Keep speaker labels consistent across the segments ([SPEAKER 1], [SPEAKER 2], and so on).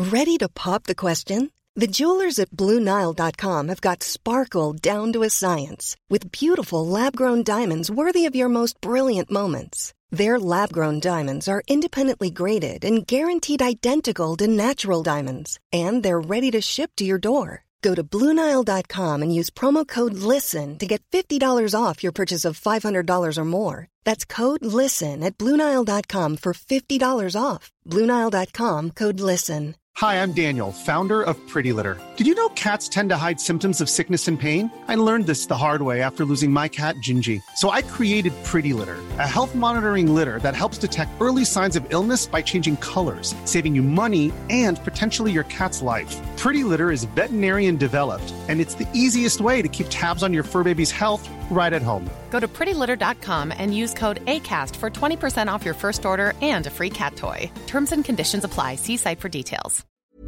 [SPEAKER 1] Ready to pop the question? The jewelers at BlueNile.com have got sparkle down to a science with beautiful lab-grown diamonds worthy of your most brilliant moments. Their lab-grown diamonds are independently graded and guaranteed identical to natural diamonds, and they're ready to ship to your door. Go to BlueNile.com and use promo code LISTEN to get $50 off your purchase of $500 or more. That's code LISTEN at BlueNile.com for $50 off. BlueNile.com, code LISTEN.
[SPEAKER 2] Hi, I'm Daniel, founder of Pretty Litter. Did you know cats tend to hide symptoms of sickness and pain? I learned this the hard way after losing my cat, Gingy. So I created Pretty Litter, a health monitoring litter that helps detect early signs of illness by changing colors, saving you money and potentially your cat's life. Pretty Litter is veterinarian developed, and it's the easiest way to keep tabs on your fur baby's health right at home.
[SPEAKER 3] Go to prettylitter.com and use code ACAST for 20% off your first order and a free cat toy. Terms and conditions apply. See site for details.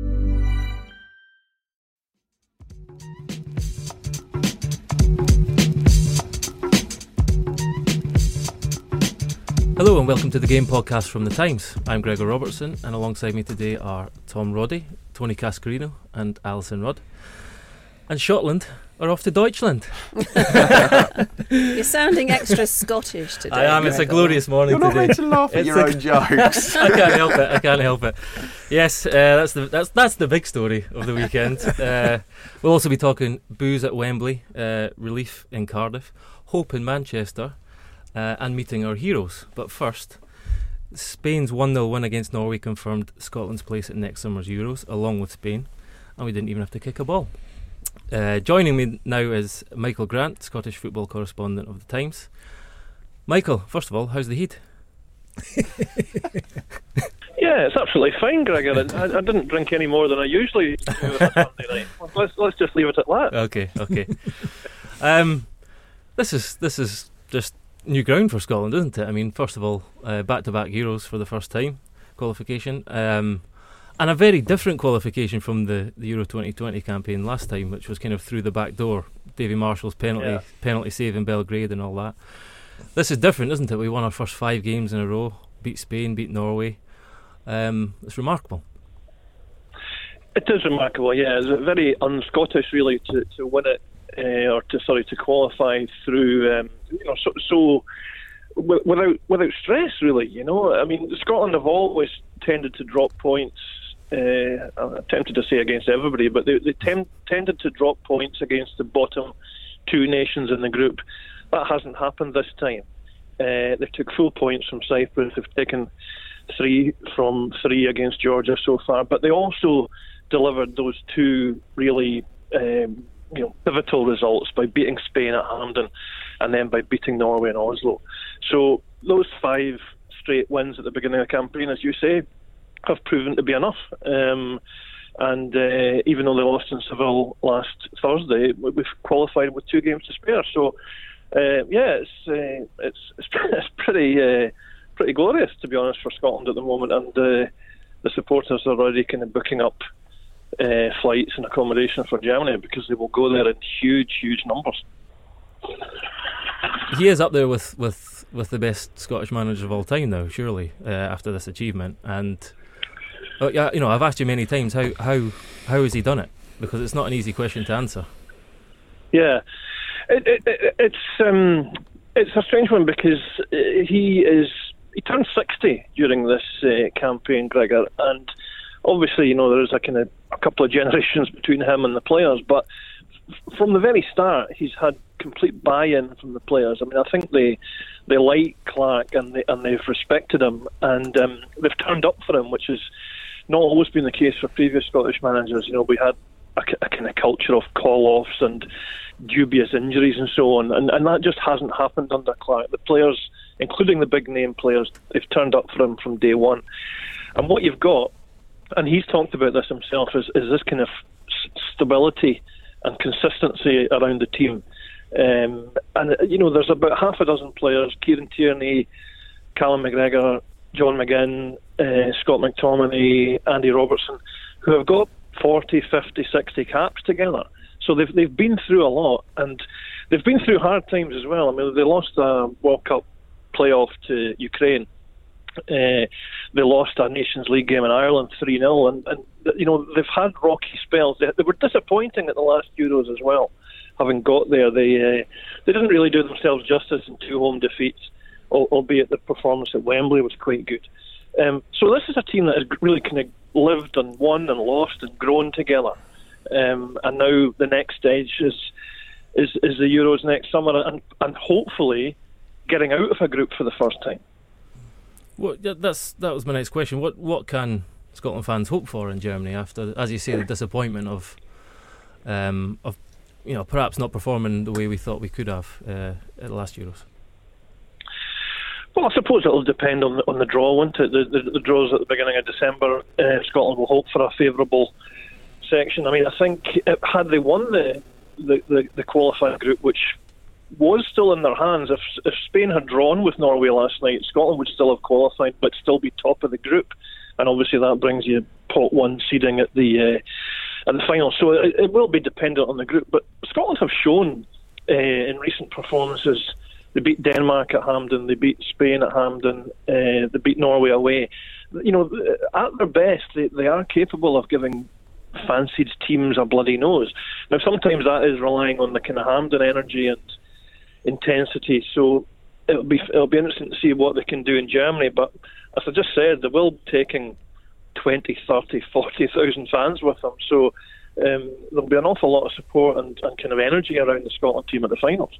[SPEAKER 4] Hello and welcome to the Game Podcast from The Times. I'm Gregor Robertson, and alongside me today are Tom Roddy, Tony Cascarino and Alison Rudd. And Scotland are off to Deutschland.
[SPEAKER 5] You're sounding extra Scottish today.
[SPEAKER 4] I am. It's a glorious morning today.
[SPEAKER 6] You're not meant to laugh at your own jokes.
[SPEAKER 4] I can't help it. Yes, that's the big story of the weekend. We'll also be talking booze at Wembley, relief in Cardiff, hope in Manchester, and meeting our heroes. But first, Spain's 1-0 win against Norway confirmed Scotland's place at next summer's Euros, along with Spain, and we didn't even have to kick a ball. Joining me now is Michael Grant, Scottish football correspondent of The Times. Michael, first of all, how's the heat?
[SPEAKER 7] Yeah, it's absolutely fine, Gregor. I didn't drink any more than I usually do on a Sunday night. Let's just leave it at that.
[SPEAKER 4] Okay. This is just new ground for Scotland, isn't it? I mean, first of all, back-to-back Euros for the first time, qualification. And a very different qualification from the Euro 2020 campaign last time, which was kind of through the back door. Davy Marshall's penalty save in Belgrade and all that. This is different, isn't it? We won our first 5 games in a row, beat Spain, beat Norway. It's remarkable.
[SPEAKER 7] It is remarkable, yeah. It's very un-Scottish, really, to win it, to qualify through, without stress, really. You know, I mean, Scotland have always tended to drop points. I'm tempted to say against everybody, but they tended to drop points against the bottom 2 nations in the group. That hasn't happened this time. They took full points from Cyprus. They've taken 3 from 3 against Georgia so far, but they also delivered those 2 really pivotal results by beating Spain at Hampden and then by beating Norway in Oslo. So those 5 straight wins at the beginning of the campaign, as you say, have proven to be enough. And even though they lost in Seville last Thursday, we've qualified with 2 games to spare. So it's pretty glorious, to be honest, for Scotland at the moment. And the supporters are already kind of booking up flights and accommodation for Germany because they will go there in huge numbers.
[SPEAKER 4] He is up there with the best Scottish manager of all time now, surely, after this achievement. And I've asked you many times how has he done it, because it's not an easy question to answer.
[SPEAKER 7] Yeah, it's a strange one because he turned 60 during this campaign, Gregor, and obviously there is a couple of generations between him and the players, but from the very start he's had complete buy-in from the players. I mean, I think they like Clark and they've respected him, and they've turned up for him, which has not always been the case for previous Scottish managers. We had a kind of culture of call-offs and dubious injuries and so on, and that just hasn't happened under Clark. The players, including the big name players, they've turned up for him from day one. And what you've got, and he's talked about this himself, is this kind of stability and consistency around the team. There's about half a dozen players: Kieran Tierney, Callum McGregor, John McGinn, Scott McTominay, Andy Robertson, who have got 40, 50, 60 caps together. So they've been through a lot, and they've been through hard times as well. I mean, they lost a World Cup playoff to Ukraine, They lost a Nations League game in Ireland 3-0, and they've had rocky spells. They were disappointing at the last Euros as well. Having got there, they didn't really do themselves justice in 2 home defeats, albeit the performance at Wembley was quite good. So this is a team that has really kind of lived and won and lost and grown together. And now the next stage is the Euros next summer, and hopefully getting out of a group for the first time.
[SPEAKER 4] Well, that was my next question. What can Scotland fans hope for in Germany after, as you say, the disappointment of perhaps not performing the way we thought we could have at the last Euros?
[SPEAKER 7] Well, I suppose it'll depend on the draw, won't it? The draws at the beginning of December. Scotland will hope for a favourable section. I mean, I think had they won the qualifying group, which was still in their hands, if Spain had drawn with Norway last night, Scotland would still have qualified but still be top of the group, and obviously that brings you pot 1 seeding at the final. So it will be dependent on the group, but Scotland have shown in recent performances. They beat Denmark at Hampden, they beat Spain at Hampden, they beat Norway away. At their best, they are capable of giving fancied teams a bloody nose. Now, sometimes that is relying on the kind of Hampden energy and intensity, so it'll be interesting to see what they can do in Germany. But as I just said, they will be taking 20, 30, 40,000 fans with them, so there'll be an awful lot of support and kind of energy around the Scotland team at the finals.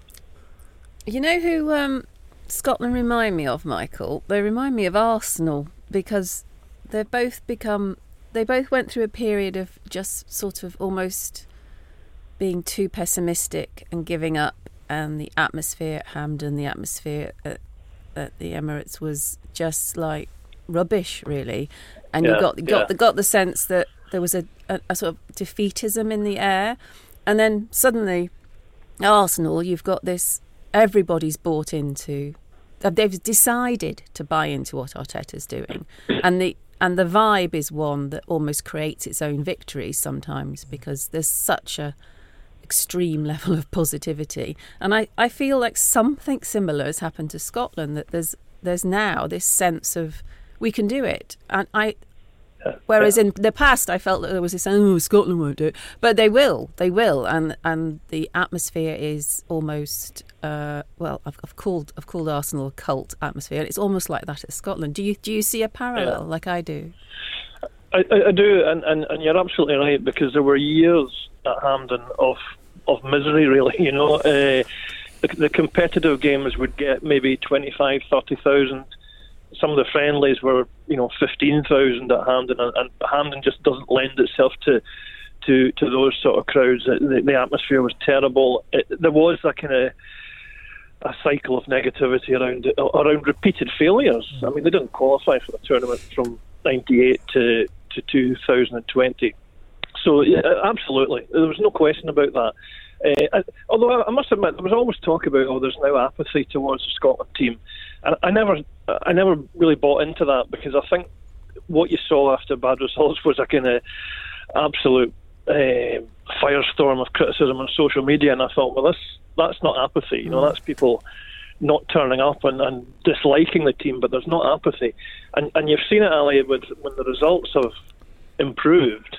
[SPEAKER 5] You know who Scotland remind me of, Michael? They remind me of Arsenal, because they both went through a period of just sort of almost being too pessimistic and giving up, and the atmosphere at Hampden, the atmosphere at the Emirates was just like rubbish, really. And you got the sense that there was a sort of defeatism in the air. And then suddenly, Arsenal, you've got this, everybody's bought into, they've decided to buy into what Arteta's doing. And the vibe is one that almost creates its own victories sometimes, because there's such a extreme level of positivity. And I feel like something similar has happened to Scotland, that there's now this sense of we can do it. And whereas in the past I felt that there was this, Scotland won't do it, but they will, and the atmosphere is almost I've called Arsenal a cult atmosphere, and it's almost like that at Scotland. Do you see a parallel like I do?
[SPEAKER 7] I do, and you're absolutely right, because there were years at Hampden of misery, really. The competitive games would get maybe 25, 30,000. Some of the friendlies were 15,000 at Hampden, and Hampden just doesn't lend itself to those sort of crowds. The atmosphere was terrible. There was a kind of a cycle of negativity around repeated failures. I mean, they didn't qualify for the tournament from 98 to 2020. So yeah, absolutely, there was no question about that. Although I must admit, there was always talk about there's now apathy towards the Scotland team, and I never really bought into that, because I think what you saw after bad results was a kind of absolute firestorm of criticism on social media, and I thought, well, that's not apathy. That's people not turning up and disliking the team, but there's not apathy, and you've seen it, Ali, when the results have improved.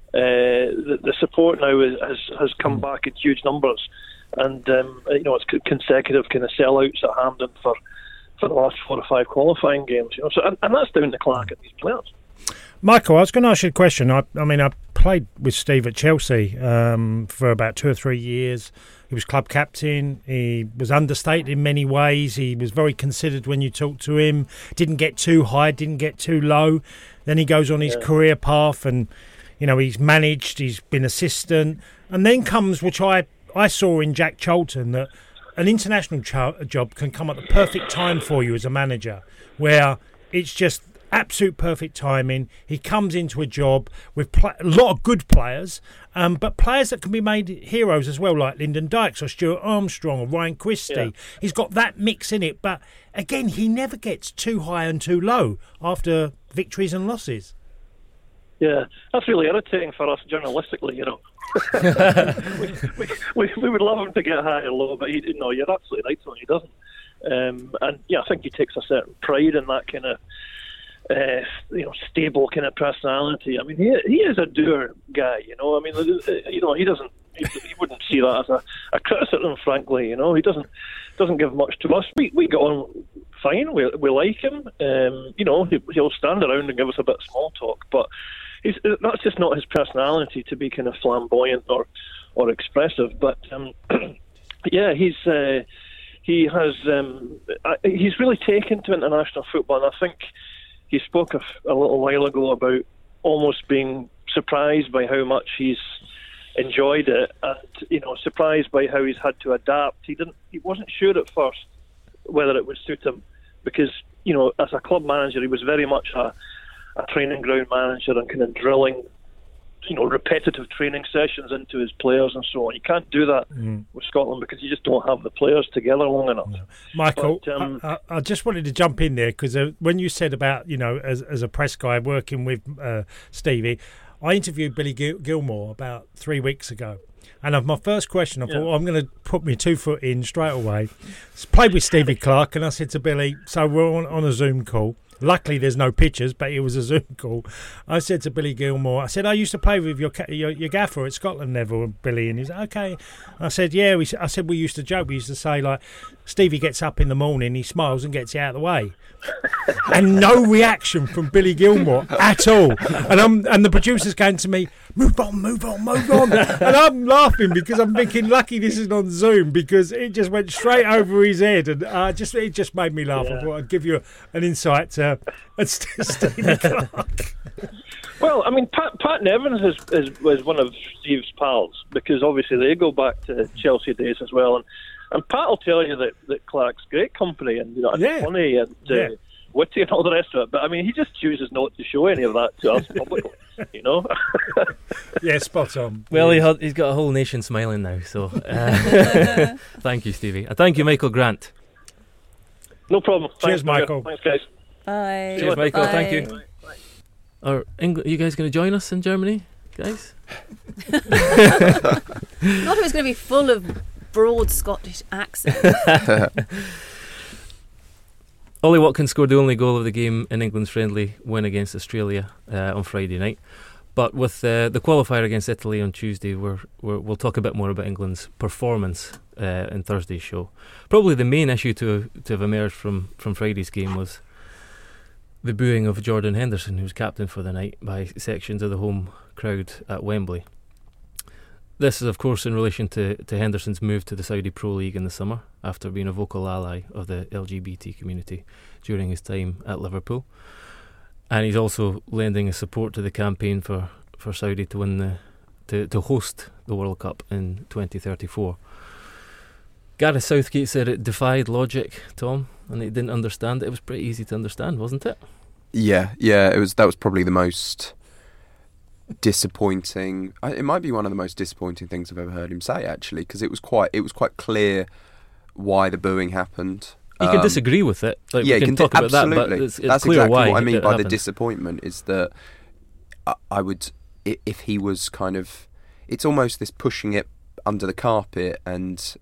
[SPEAKER 7] The support now has come back in huge numbers, and it's consecutive kind of sellouts at Hampden for the last 4 or 5 qualifying games. So and that's down to Clark and these players.
[SPEAKER 8] Michael, I was going to ask you a question. I played with Steve at Chelsea for about 2 or 3 years. He was club captain. He was understated in many ways. He was very considered when you talked to him. Didn't get too high, didn't get too low. Then he goes on his career path, and he's managed, he's been assistant. And then comes, which I saw in Jack Charlton, that an international job can come at the perfect time for you as a manager, where it's just absolute perfect timing. He comes into a job with a lot of good players, but players that can be made heroes as well, like Lyndon Dykes or Stuart Armstrong or Ryan Christie. Yeah. He's got that mix in it, but again, he never gets too high and too low after victories and losses.
[SPEAKER 7] Yeah, that's really irritating for us journalistically, we would love him to get high and low, but you're absolutely right, so he doesn't. And I think he takes a certain pride in that kind of stable kind of personality. I mean, he is a doer guy. He doesn't. He wouldn't see that as a criticism, frankly. He doesn't give much to us. We get on fine. We like him. He'll stand around and give us a bit of small talk, but that's just not his personality to be kind of flamboyant or expressive. But he's really taken to international football, and I think he spoke a little while ago about almost being surprised by how much he's enjoyed it, and surprised by how he's had to adapt. He wasn't sure at first whether it would suit him, because as a club manager he was very much a training ground manager and kind of drilling repetitive training sessions into his players and so on. You can't do that with Scotland because you just don't have the players together long enough.
[SPEAKER 8] No. Michael, but, I just wanted to jump in there because when you said about as a press guy working with Stevie, I interviewed Billy Gilmour about 3 weeks ago, and my first question, I thought, I'm going to put my 2 foot in straight away. Played with Stevie Clarke, and I said to Billy, so we're on a Zoom call. Luckily, there's no pictures, but it was a Zoom call. I said to Billy Gilmour, I said, I used to play with your gaffer at Scotland Level, Billy. And he's like, okay. I said, yeah. I said, we used to joke. We used to say, like, Stevie gets up in the morning, he smiles and gets you out of the way. And no reaction from Billy Gilmour at all. And the producer's going to me, move on. And I'm laughing because I'm thinking, lucky this isn't on Zoom, because it just went straight over his head. And it just made me laugh. I thought I'd give you an insight to Stevie Clarke.
[SPEAKER 7] Well, I mean, Pat Nevins was one of Steve's pals, because obviously they go back to Chelsea days as well. And Pat will tell you that Clark's great company and funny and witty and all the rest of it. But I mean, he just chooses not to show any of that to us publicly.
[SPEAKER 8] Yeah, spot on.
[SPEAKER 4] Well, he's got a whole nation smiling now. So thank you, Stevie. And thank you, Michael Grant.
[SPEAKER 7] No problem.
[SPEAKER 8] Cheers, Michael.
[SPEAKER 7] Thanks, guys.
[SPEAKER 5] Bye.
[SPEAKER 4] Cheers, Michael.
[SPEAKER 5] Bye.
[SPEAKER 4] Thank you. Are you guys going to join us in Germany, guys?
[SPEAKER 5] Not if it's going to be full of broad Scottish accent.
[SPEAKER 4] Ollie Watkins scored the only goal of the game in England's friendly win against Australia on Friday night. But with the qualifier against Italy on Tuesday, we'll talk a bit more about England's performance in Thursday's show. Probably the main issue to have emerged from Friday's game was the booing of Jordan Henderson, who was captain for the night, by sections of the home crowd at Wembley. This is, of course, in relation to Henderson's move to the Saudi Pro League in the summer, after being a vocal ally of the LGBT community during his time at Liverpool. And he's also lending his support to the campaign for Saudi to win to host the World Cup in 2034. Gareth Southgate said it defied logic, Tom, and he didn't understand it. It was pretty easy to understand, wasn't it?
[SPEAKER 6] Yeah. It was. That was probably the most disappointing. It might be one of the most disappointing things I've ever heard him say, actually, because it was quite clear why the booing happened.
[SPEAKER 4] You can disagree with it. Like, we can talk about
[SPEAKER 6] absolutely.
[SPEAKER 4] that, but it's
[SPEAKER 6] That's
[SPEAKER 4] clear
[SPEAKER 6] exactly
[SPEAKER 4] why
[SPEAKER 6] what I mean by
[SPEAKER 4] happened.
[SPEAKER 6] the disappointment is that I would, if he was kind of, it's almost this pushing it under the carpet and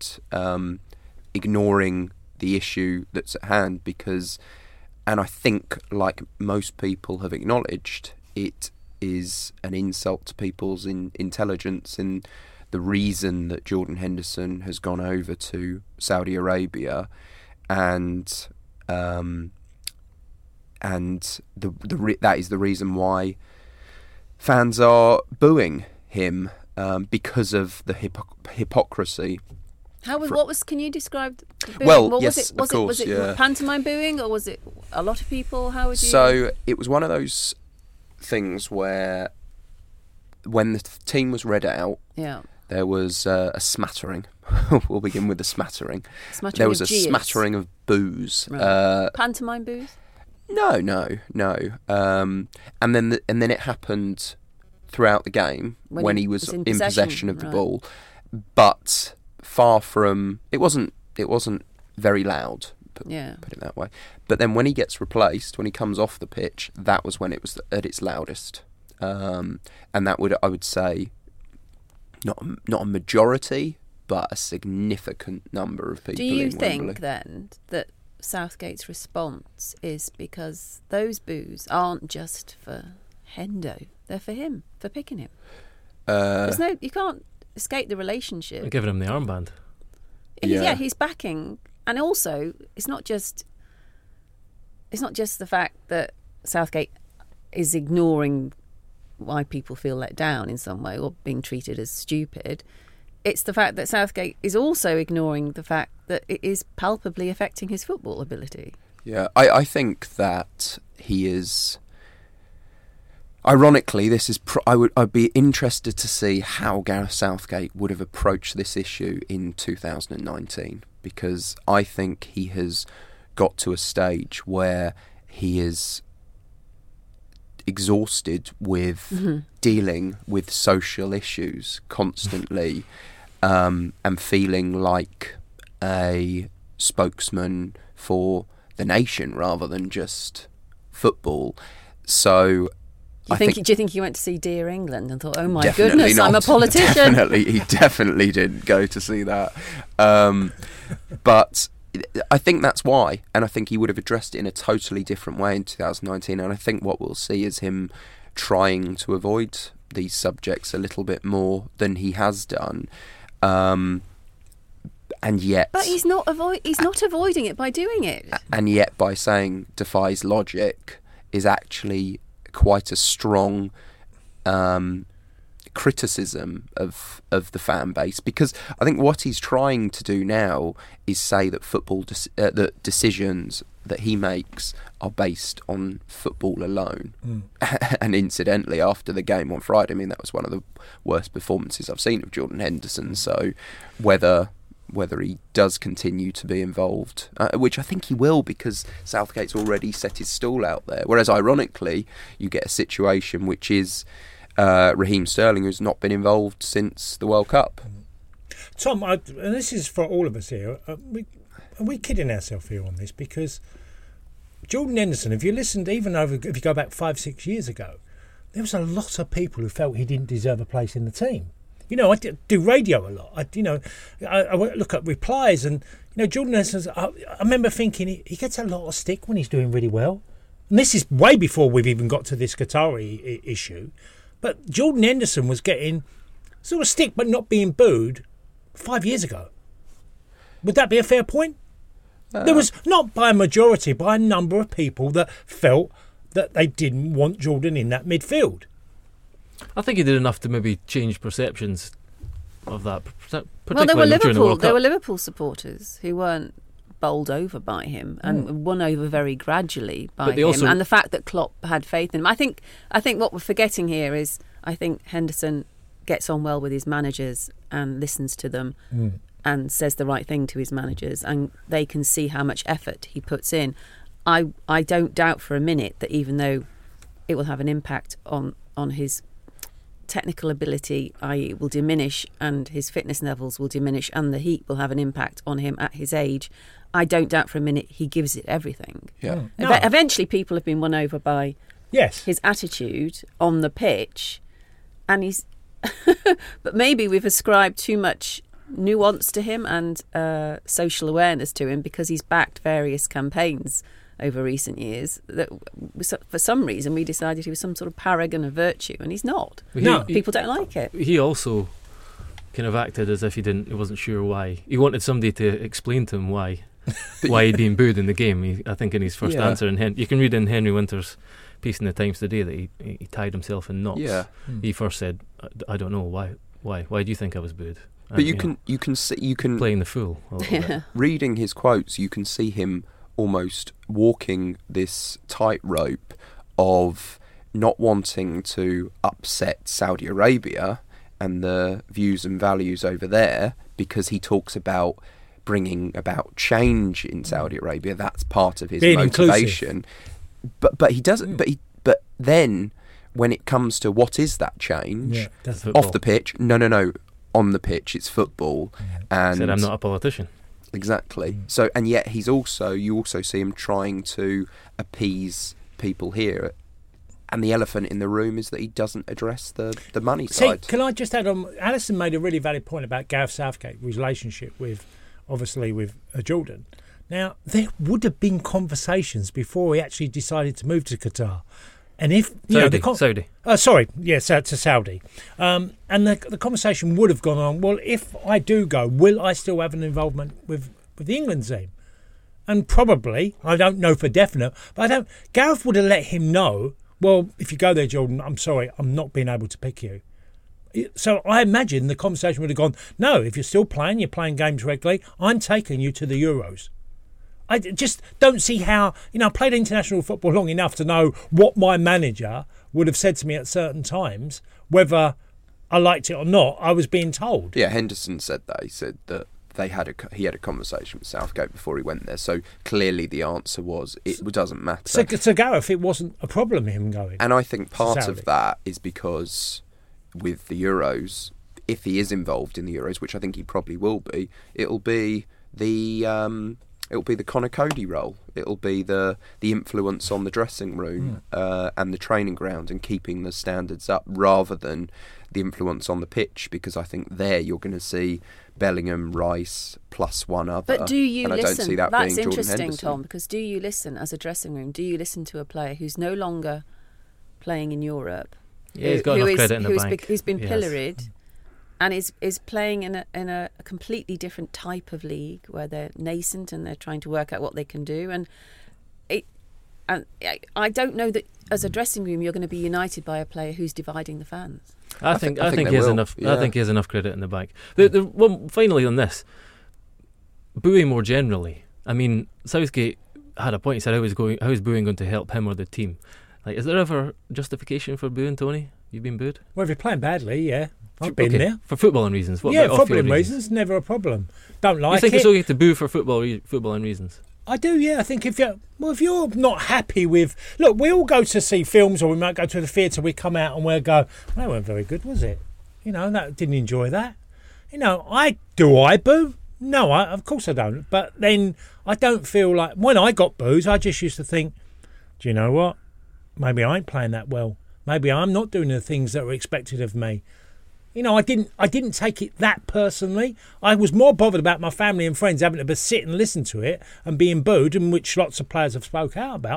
[SPEAKER 6] ignoring the issue that's at hand, because, and I think, like most people have acknowledged, it is an insult to people's intelligence, and the reason that Jordan Henderson has gone over to Saudi Arabia, and that is the reason why fans are booing him, because of the hypocrisy.
[SPEAKER 5] Can you describe the booing?
[SPEAKER 6] Well, yes, of course.
[SPEAKER 5] Was it pantomime booing, or was it a lot of people? How would you?
[SPEAKER 6] So it was one of those things where, when the team was read out, there was a smattering. We'll begin with the smattering. There was a smattering of boos.
[SPEAKER 5] Right. Pantomime boos?
[SPEAKER 6] No. And then it happened throughout the game when he was in possession of the ball, but far from it wasn't very loud. Put it that way. But then when he gets replaced, when he comes off the pitch, that was when it was at its loudest. And that would, I would say, not a majority but a significant number of people.
[SPEAKER 5] Do you
[SPEAKER 6] in
[SPEAKER 5] think
[SPEAKER 6] Wembley.
[SPEAKER 5] then that Southgate's response is because those boos aren't just for Hendo, they're for him, for picking him? You can't escape the relationship.
[SPEAKER 4] They're giving him the armband.
[SPEAKER 5] Yeah, he's backing, and also it's not just the fact that Southgate is ignoring why people feel let down in some way or being treated as stupid. It's the fact that Southgate is also ignoring the fact that it is palpably affecting his football ability.
[SPEAKER 6] Yeah, I think that he is. Ironically, this is. I'd be interested to see how Gareth Southgate would have approached this issue in 2019, because I think he has got to a stage where he is exhausted with dealing with social issues constantly, and feeling like a spokesman for the nation rather than just football. So
[SPEAKER 5] do you think he went to see Dear England and thought, oh my
[SPEAKER 6] Definitely
[SPEAKER 5] goodness,
[SPEAKER 6] not.
[SPEAKER 5] I'm a politician?
[SPEAKER 6] He definitely didn't go to see that. But I think that's why, and I think he would have addressed it in a totally different way in 2019, and I think what we'll see is him trying to avoid these subjects a little bit more than he has done. And yet...
[SPEAKER 5] But he's not avoiding it by doing it.
[SPEAKER 6] And yet by saying defies logic is actually quite a strong criticism of the fan base, because I think what he's trying to do now is say that that decisions that he makes are based on football alone. And incidentally, after the game on Friday, I mean, that was one of the worst performances I've seen of Jordan Henderson. So whether he does continue to be involved, which I think he will, because Southgate's already set his stall out there. Whereas, ironically, you get a situation which is Raheem Sterling, who's not been involved since the World Cup.
[SPEAKER 8] Tom, and this is for all of us here, are we kidding ourselves here on this? Because Jordan Henderson, if you listened, if you go back 5-6 years ago, there was a lot of people who felt he didn't deserve a place in the team. You know, I do radio a lot. I look at replies, and Jordan Henderson. I remember thinking he gets a lot of stick when he's doing really well, and this is way before we've even got to this Qatari issue. But Jordan Henderson was getting sort of stick, but not being booed 5 years ago. Would that be a fair point? There was not by a majority, by a number of people that felt that they didn't want Jordan in that midfield.
[SPEAKER 4] I think he did enough to maybe change perceptions of that.
[SPEAKER 5] Well, there were Liverpool supporters who weren't bowled over by him and won over very gradually by him. And the fact that Klopp had faith in him. I think what we're forgetting here is I think Henderson gets on well with his managers and listens to them and says the right thing to his managers, and they can see how much effort he puts in. I don't doubt for a minute that even though it will have an impact on his technical ability, i.e. it will diminish, and his fitness levels will diminish, and the heat will have an impact on him at his age, I don't doubt for a minute he gives it everything.
[SPEAKER 6] Yeah.
[SPEAKER 5] Eventually people have been won over by his attitude on the pitch, and he's but maybe we've ascribed too much nuance to him and social awareness to him because he's backed various campaigns over recent years that for some reason we decided he was some sort of paragon of virtue, and he's not. People don't like it.
[SPEAKER 4] He also kind of acted as if he wasn't sure why. He wanted somebody to explain to him why he'd been booed in the game. I think in his first answer, and you can read in Henry Winter's piece in the Times today that he tied himself in knots. Yeah. He first said, "I don't know why do you think I was booed?"
[SPEAKER 6] But you can
[SPEAKER 4] playing the fool.
[SPEAKER 6] Reading his quotes, you can see him almost walking this tightrope of not wanting to upset Saudi Arabia and the views and values over there, because he talks about bringing about change in Saudi Arabia. That's part of his motivation. But he doesn't. But then when it comes to what is that change off the pitch? No. On the pitch, it's football. And
[SPEAKER 4] said I'm not a politician.
[SPEAKER 6] Exactly. So, and yet you also see him trying to appease people here And the elephant in the room is that he doesn't address the money side.
[SPEAKER 8] Can I just add on? Alison made a really valid point about Gareth Southgate's relationship with Jordan. Now, there would have been conversations before he actually decided to move to Qatar. And if
[SPEAKER 4] Saudi.
[SPEAKER 8] Sorry, yes, to Saudi. And the conversation would have gone on, well, if I do go, will I still have an involvement with the England team? And probably, I don't know for definite, but Gareth would have let him know, well, if you go there, Jordan, I'm sorry, I'm not being able to pick you. So I imagine the conversation would have gone, no, if you're still playing, you're playing games regularly, I'm taking you to the Euros. I just don't see how, I played international football long enough to know what my manager would have said to me at certain times, whether I liked it or not, I was being told.
[SPEAKER 6] Yeah, Henderson said that. He said that he had a conversation with Southgate before he went there. So clearly the answer was it doesn't matter.
[SPEAKER 8] So Gareth, it wasn't a problem him going.
[SPEAKER 6] And I think part of that is because with the Euros, if he is involved in the Euros, which I think he probably will be, it'll be the Conor Cody role. It'll be the influence on the dressing room and the training ground and keeping the standards up rather than the influence on the pitch, because I think there you're going to see Bellingham, Rice, plus one other.
[SPEAKER 5] But do you listen?
[SPEAKER 6] I don't see that
[SPEAKER 5] That's
[SPEAKER 6] being
[SPEAKER 5] interesting,
[SPEAKER 6] Jordan Henderson.
[SPEAKER 5] Tom, because do you listen as a dressing room? Do you listen to a player who's no longer playing in Europe?
[SPEAKER 4] Yeah, he's got enough credit in the bank.
[SPEAKER 5] Who's been pilloried and is playing in a completely different type of league where they're nascent and they're trying to work out what they can do. And I don't know that as a dressing room you're going to be united by a player who's dividing the fans.
[SPEAKER 4] I think he has enough. Yeah. I think he has enough credit in the bank. Finally on this, booing more generally. I mean, Southgate had a point. He said, "How is booing going to help him or the team?" Like, is there ever justification for booing, Tony? You've been booed?
[SPEAKER 8] Well, if you're playing badly, yeah, I've been there
[SPEAKER 4] for footballing reasons. What
[SPEAKER 8] about footballing reasons? Never a problem. Don't like it.
[SPEAKER 4] You think it's okay to boo for footballing reasons?
[SPEAKER 8] I do, yeah. I think if you're not happy with... Look, we all go to see films or we might go to the theatre, we come out and we'll go, that weren't very good, was it? Didn't enjoy that. I boo? No, of course I don't. But then I don't feel like... When I got boos, I just used to think, do you know what? Maybe I ain't playing that well. Maybe I'm not doing the things that were expected of me. I didn't take it that personally. I was more bothered about my family and friends having to sit and listen to it and being booed, and which lots of players have spoke out about.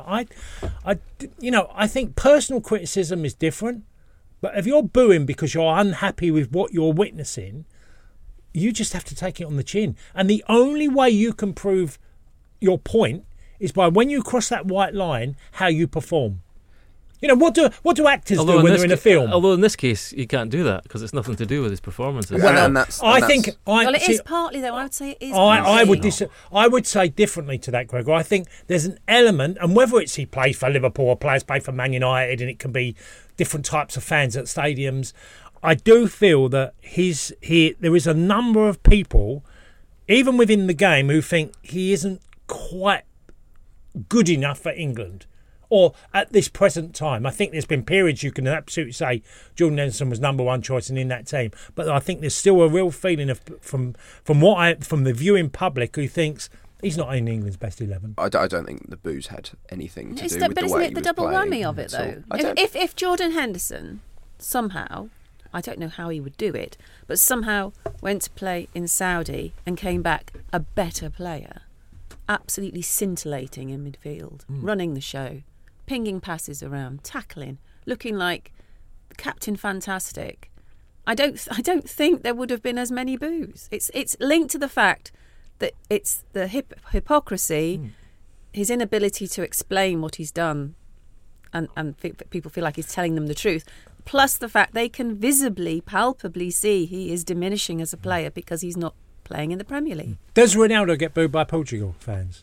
[SPEAKER 8] I think personal criticism is different, but if you're booing because you're unhappy with what you're witnessing, you just have to take it on the chin. And the only way you can prove your point is by when you cross that white line, how you perform. What do actors do when they're in a film?
[SPEAKER 4] Although in this case, you can't do that because it's nothing to do with his performances.
[SPEAKER 5] It is partly, though. I would say it is.
[SPEAKER 8] I would say differently to that, Gregor. I think there's an element, and whether it's he plays for Liverpool or players play for Man United, and it can be different types of fans at stadiums. I do feel that there is a number of people, even within the game, who think he isn't quite good enough for England. Or at this present time. I think there's been periods you can absolutely say Jordan Henderson was number one choice and in that team. But I think there's still a real feeling from the viewing public who thinks he's not in England's best 11.
[SPEAKER 6] I don't think the boos had anything to do with the way he was playing.
[SPEAKER 5] But isn't it the double whammy of it, though? If Jordan Henderson somehow, I don't know how he would do it, but somehow went to play in Saudi and came back a better player, absolutely scintillating in midfield, running the show, pinging passes around, tackling, looking like Captain Fantastic, I don't think there would have been as many boos. It's linked to the fact that it's the hypocrisy, his inability to explain what he's done, and people feel like he's telling them the truth, plus the fact they can visibly, palpably see he is diminishing as a player because he's not playing in the Premier League.
[SPEAKER 8] Does Ronaldo get booed by Portugal fans?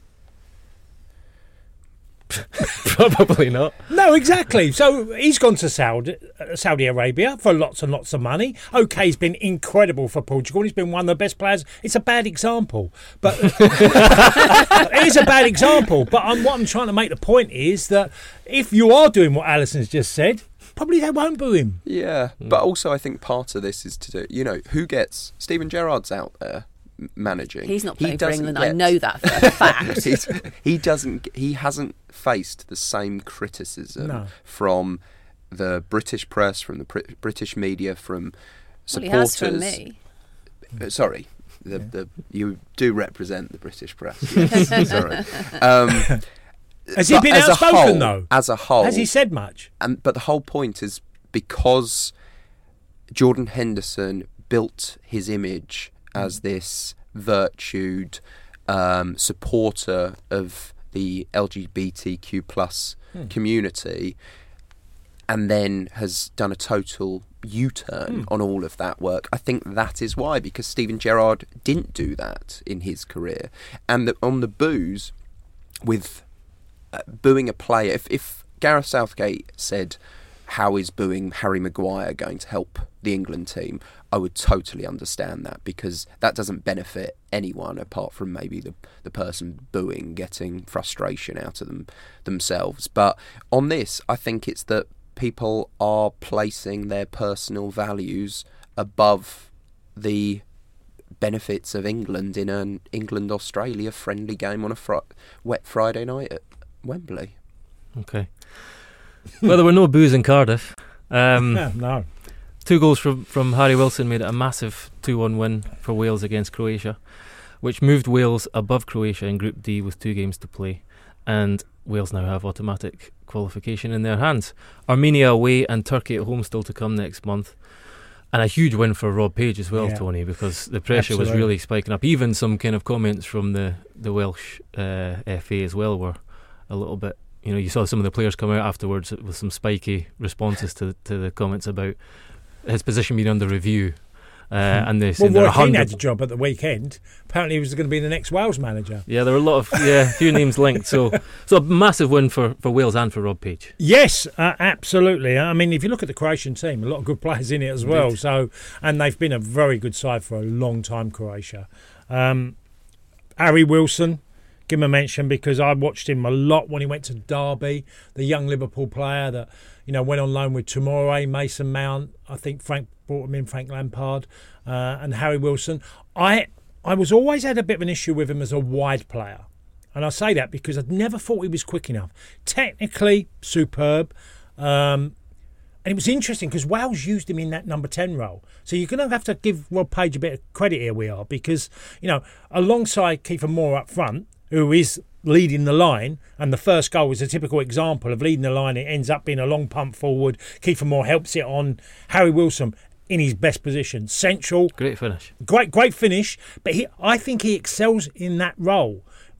[SPEAKER 4] Probably not.
[SPEAKER 8] No, exactly. So he's gone to Saudi Arabia for lots and lots of money. OK, he's been incredible for Portugal. He's been one of the best players. It's a bad example, but it is a bad example. But what I'm trying to make the point is that if you are doing what Alison's just said, probably they won't boo him.
[SPEAKER 6] Yeah, but also I think part of this is to do, who gets... Steven Gerrard's out there managing.
[SPEAKER 5] He's not playing for England. I know that for a fact.
[SPEAKER 6] He hasn't faced the same criticism from the British press, from the British media, from supporters.
[SPEAKER 5] Well, he has from me.
[SPEAKER 6] Sorry, you do represent the British press. Yes, sorry.
[SPEAKER 8] Has he been outspoken though?
[SPEAKER 6] As a whole,
[SPEAKER 8] has he said much?
[SPEAKER 6] But the whole point is because Jordan Henderson built his image as this virtued supporter of the LGBTQ plus community, and then has done a total U-turn on all of that work. I think that is why, because Steven Gerrard didn't do that in his career. And on the boos, with booing a player, if Gareth Southgate said, how is booing Harry Maguire going to help the England team, I would totally understand that, because that doesn't benefit anyone apart from maybe the person booing getting frustration out of themselves. But on this, I think it's that people are placing their personal values above the benefits of England in an England-Australia friendly game on a wet Friday night at Wembley.
[SPEAKER 4] Okay. Well, there were no boos in Cardiff.
[SPEAKER 8] No.
[SPEAKER 4] 2 goals from Harry Wilson made it a massive 2-1 win for Wales against Croatia, which moved Wales above Croatia in Group D with 2 games to play. And Wales now have automatic qualification in their hands. Armenia away and Turkey at home still to come next month. And a huge win for Rob Page as well, Tony, because the pressure was really spiking up. Even some kind of comments from the Welsh FA as well were a little bit, you saw some of the players come out afterwards with some spiky responses to the comments about his position being under review. And they said
[SPEAKER 8] Roy Keane had a job at the weekend. Apparently he was going to be the next Wales manager.
[SPEAKER 4] Yeah, there were a lot of few names linked. So a massive win for Wales and for Rob Page.
[SPEAKER 8] Yes, absolutely. I mean, if you look at the Croatian team, a lot of good players in it as well. Indeed. So, and they've been a very good side for a long time, Croatia. Harry Wilson, give him a mention, because I watched him a lot when he went to Derby, the young Liverpool player that went on loan with Tomori, Mason Mount. I think Frank brought him in, Frank Lampard, and Harry Wilson. I was always had a bit of an issue with him as a wide player. And I say that because I'd never thought he was quick enough. Technically, superb. And it was interesting because Wales used him in that number 10 role. So you're going to have to give Rob Page a bit of credit here, we are, because, alongside Kiefer Moore up front, who is leading the line, and the first goal was a typical example of leading the line. It ends up being a long pump forward. Kiefer Moore helps it on. Harry Wilson in his best position, central.
[SPEAKER 4] Great finish.
[SPEAKER 8] Great finish. But I think he excels in that role.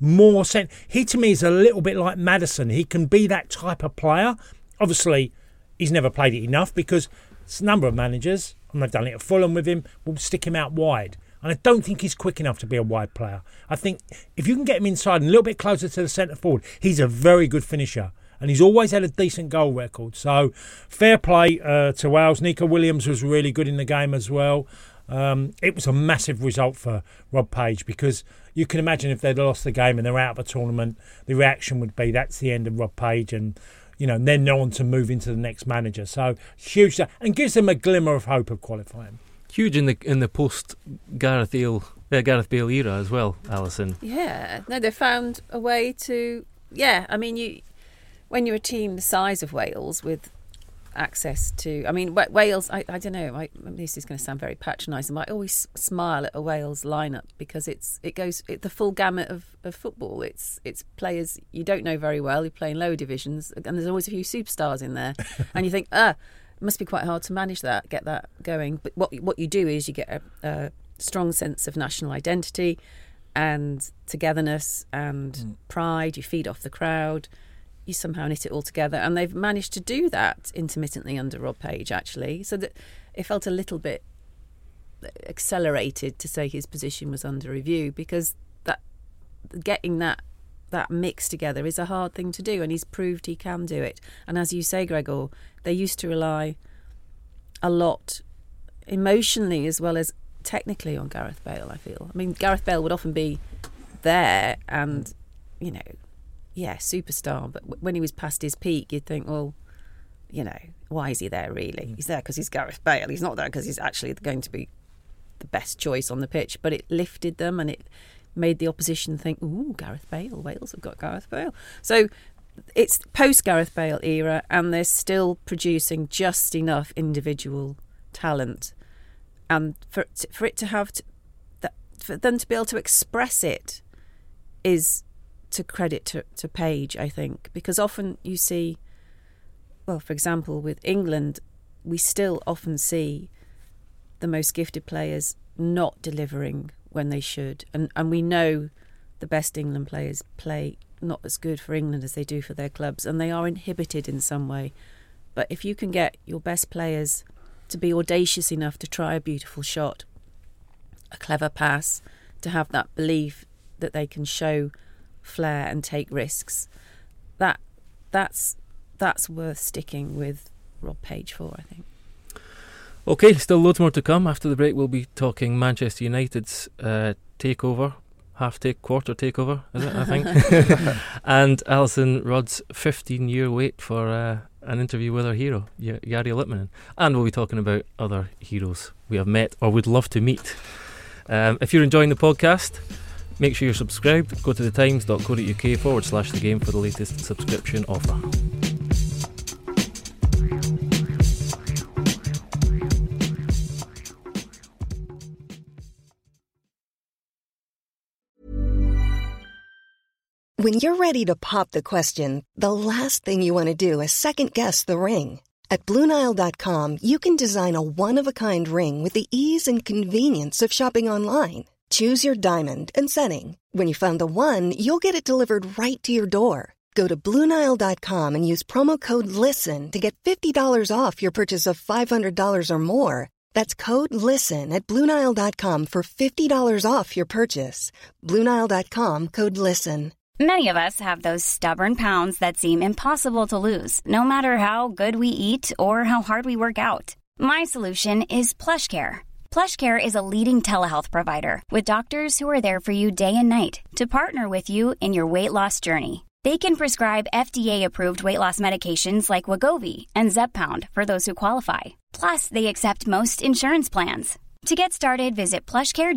[SPEAKER 8] He to me is a little bit like Maddison. He can be that type of player. Obviously, he's never played it enough because it's a number of managers, and they've done it at Fulham with him, will stick him out wide. And I don't think he's quick enough to be a wide player. I think if you can get him inside and a little bit closer to the centre forward, he's a very good finisher. And he's always had a decent goal record. So fair play to Wales. Nico Williams was really good in the game as well. It was a massive result for Rob Page, because you can imagine if they'd lost the game and they're out of a tournament, the reaction would be that's the end of Rob Page, and then no one to move into the next manager. So huge, and gives them a glimmer of hope of qualifying.
[SPEAKER 4] Huge in the post Gareth Bale era as well, Alison.
[SPEAKER 5] Yeah, no, they found a way to. Yeah, I mean, when you're a team the size of Wales with access to, I mean, Wales. I don't know. This is going to sound very patronising, but I always smile at a Wales lineup because it goes the full gamut of football. It's players you don't know very well who play in lower divisions, and there's always a few superstars in there, and you think, it must be quite hard to manage that, get that going. But what you do is you get a strong sense of national identity and togetherness and pride. You feed off the crowd. You somehow knit it all together. And they've managed to do that intermittently under Rob Page, actually. So that it felt a little bit accelerated to say his position was under review, because getting that mix together is a hard thing to do, and he's proved he can do it. And as you say, Gregor, they used to rely a lot emotionally as well as technically on Gareth Bale, I feel. I mean, Gareth Bale would often be there and, superstar, but when he was past his peak, you'd think, well, why is he there really? He's there because he's Gareth Bale. He's not there because he's actually going to be the best choice on the pitch, but it lifted them and it made the opposition think, ooh, Gareth Bale, Wales have got Gareth Bale. So it's post-Gareth Bale era, and they're still producing just enough individual talent. And for it to have for them to be able to express it is to credit to Page, I think, because often you see, well, for example, with England, we still often see the most gifted players not delivering when they should, and we know the best England players play not as good for England as they do for their clubs, and they are inhibited in some way. But if you can get your best players to be audacious enough to try a beautiful shot, a clever pass, to have that belief that they can show flair and take risks, that's worth sticking with Rob Page for, I think.
[SPEAKER 4] Okay, still loads more to come. After the break, we'll be talking Manchester United's takeover, quarter takeover, is it, I think? And Alison Rudd's 15-year wait for an interview with our hero, Jari Litmanen. And we'll be talking about other heroes we have met or would love to meet. If you're enjoying the podcast, make sure you're subscribed. Go to thetimes.co.uk/the game for the latest subscription offer.
[SPEAKER 1] When you're ready to pop the question, the last thing you want to do is second-guess the ring. At BlueNile.com, you can design a one-of-a-kind ring with the ease and convenience of shopping online. Choose your diamond and setting. When you find the one, you'll get it delivered right to your door. Go to BlueNile.com and use promo code LISTEN to get $50 off your purchase of $500 or more. That's code LISTEN at BlueNile.com for $50 off your purchase. BlueNile.com, code LISTEN.
[SPEAKER 9] Many of us have those stubborn pounds that seem impossible to lose, no matter how good we eat or how hard we work out. My solution is PlushCare. PlushCare is a leading telehealth provider with doctors who are there for you day and night to partner with you in your weight loss journey. They can prescribe FDA-approved weight loss medications like Wegovy and Zepbound for those who qualify. Plus, they accept most insurance plans. To get started, visit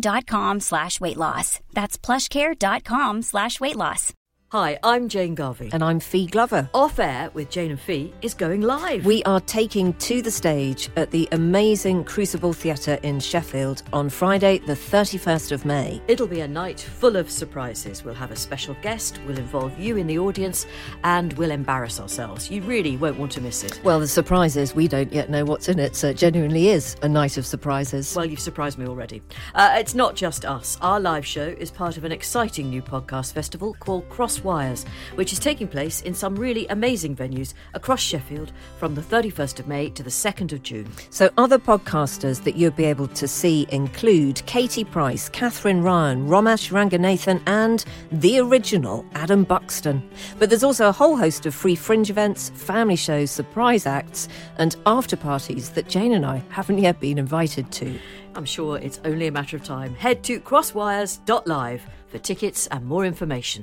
[SPEAKER 9] plushcare.com/weightloss. That's plushcare.com/weightloss.
[SPEAKER 10] Hi, I'm Jane Garvey.
[SPEAKER 11] And I'm Fee Glover.
[SPEAKER 10] Off Air with Jane and Fee is going live.
[SPEAKER 11] We are taking to the stage at the amazing Crucible Theatre in Sheffield on Friday, the 31st of May.
[SPEAKER 10] It'll be a night full of surprises. We'll have a special guest, we'll involve you in the audience, and we'll embarrass ourselves. You really won't want to miss it.
[SPEAKER 11] Well, the surprise is we don't yet know what's in it, so it genuinely is a night of surprises.
[SPEAKER 10] Well, you've surprised me already. It's not just us. Our live show is part of an exciting new podcast festival called Crosswires, which is taking place in some really amazing venues across Sheffield from the 31st of May to the 2nd of June.
[SPEAKER 11] So other podcasters that you'll be able to see include Katie Price, Catherine Ryan, Romesh Ranganathan and the original Adam Buxton. But there's also a whole host of free fringe events, family shows, surprise acts and after parties that Jane and I haven't yet been invited to.
[SPEAKER 10] I'm sure it's only a matter of time. Head to crosswires.live for tickets and more information.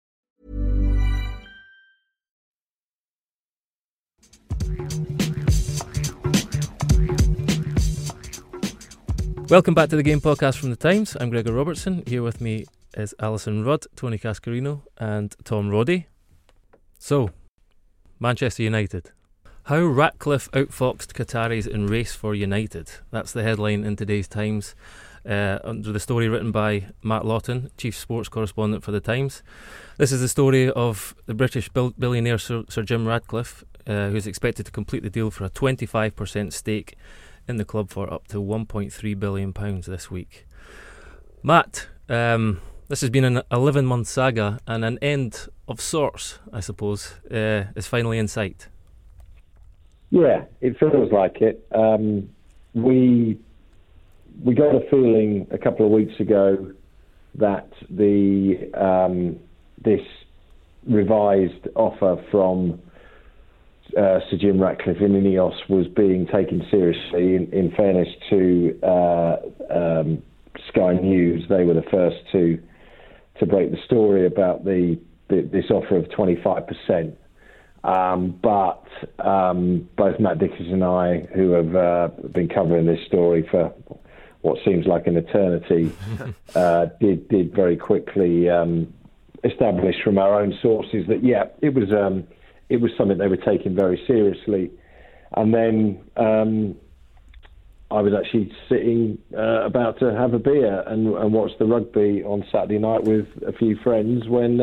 [SPEAKER 4] Welcome back to the Game Podcast from The Times. I'm Gregor Robertson. Here with me is Alison Rudd, Tony Cascarino and Tom Roddy. So, Manchester United. How Ratcliffe outfoxed Qataris in race for United. That's the headline in today's Times, under the story written by Matt Lawton, Chief Sports Correspondent for The Times. This is the story of the British billionaire Sir Jim Ratcliffe, who's expected to complete the deal for a 25% stake in the club for up to £1.3 billion this week. Matt, this has been an 11-month saga, and an end of sorts, I suppose, is finally in sight.
[SPEAKER 12] Yeah, it feels like it. We got a feeling a couple of weeks ago that this revised offer from Sir Jim Ratcliffe in Ineos was being taken seriously. In fairness to Sky News, they were the first to break the story about this offer of 25%. But both Matt Dickinson and I, who have been covering this story for what seems like an eternity, did very quickly establish from our own sources that it was something they were taking very seriously. And then I was actually sitting about to have a beer and watch the rugby on Saturday night with a few friends when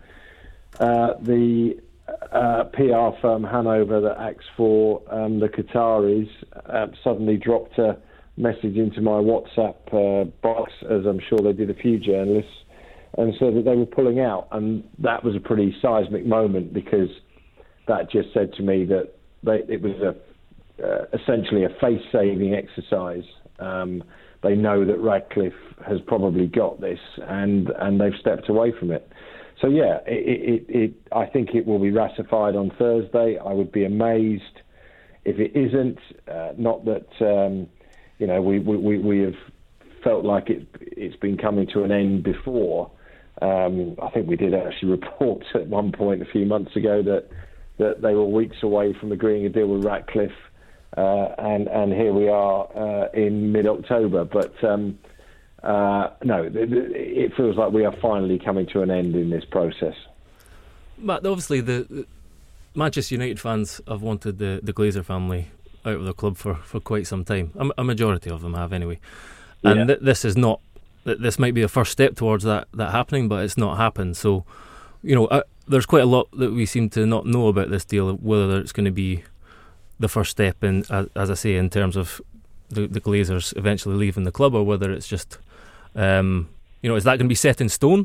[SPEAKER 12] the PR firm Hanover that acts for the Qataris suddenly dropped a message into my WhatsApp box, as I'm sure they did a few journalists, and said that they were pulling out. And that was a pretty seismic moment, because that just said to me that it was essentially a face-saving exercise. They know that Radcliffe has probably got this, and they've stepped away from it. So I think it will be ratified on Thursday. I would be amazed if it isn't. Not that we have felt like it's been coming to an end before. I think we did actually report at one point a few months ago that they were weeks away from agreeing a deal with Radcliffe, and here we are in mid-October. But no, it feels like we are finally coming to an end in this process.
[SPEAKER 4] But obviously, the Manchester United fans have wanted the Glazer family out of the club for quite some time. A majority of them have, anyway. And this is not. This might be the first step towards that happening, but it's not happened. So, there's quite a lot that we seem to not know about this deal, whether it's going to be the first step in, as I say, in terms of the Glazers eventually leaving the club, or whether it's just, is that going to be set in stone?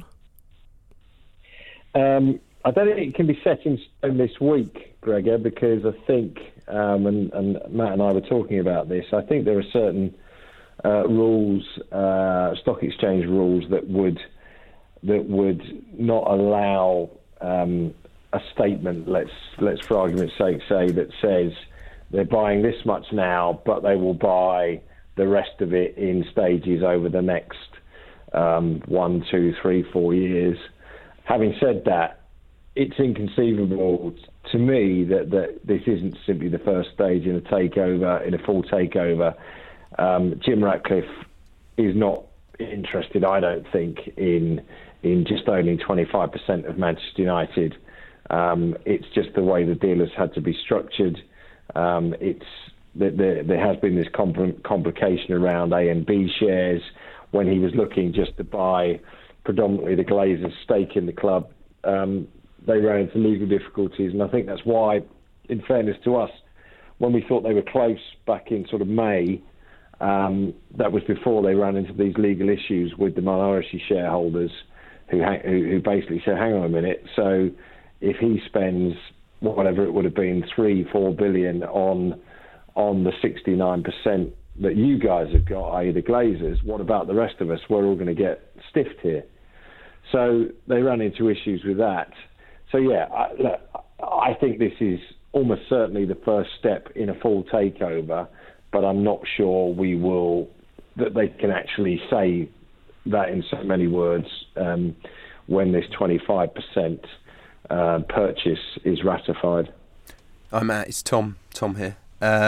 [SPEAKER 12] I don't think it can be set in stone this week, Gregor, because I think, and Matt and I were talking about this, I think there are certain rules, stock exchange rules that would not allow a statement, let's for argument's sake say, that says they're buying this much now, but they will buy the rest of it in stages over the next 1, 2, 3, 4 years. Having said that, it's inconceivable to me that this isn't simply the first stage in a takeover, in a full takeover. Jim Ratcliffe is not interested, I don't think, in just owning 25% of Manchester United. It's just the way the deal has had to be structured. There has been this complication around A and B shares. When he was looking just to buy predominantly the Glazers' stake in the club, they ran into legal difficulties, and I think that's why, in fairness to us, when we thought they were close back in sort of May, that was before they ran into these legal issues with the minority shareholders who basically said, hang on a minute, so if he spends whatever it would have been, 3-4 billion on the 69% that you guys have got, i.e. the Glazers, what about the rest of us? We're all going to get stiffed here. So they ran into issues with that. So I think this is almost certainly the first step in a full takeover, but I'm not sure that they can actually say that in so many words when this 25% purchase is ratified.
[SPEAKER 6] Hi Matt, it's Tom here.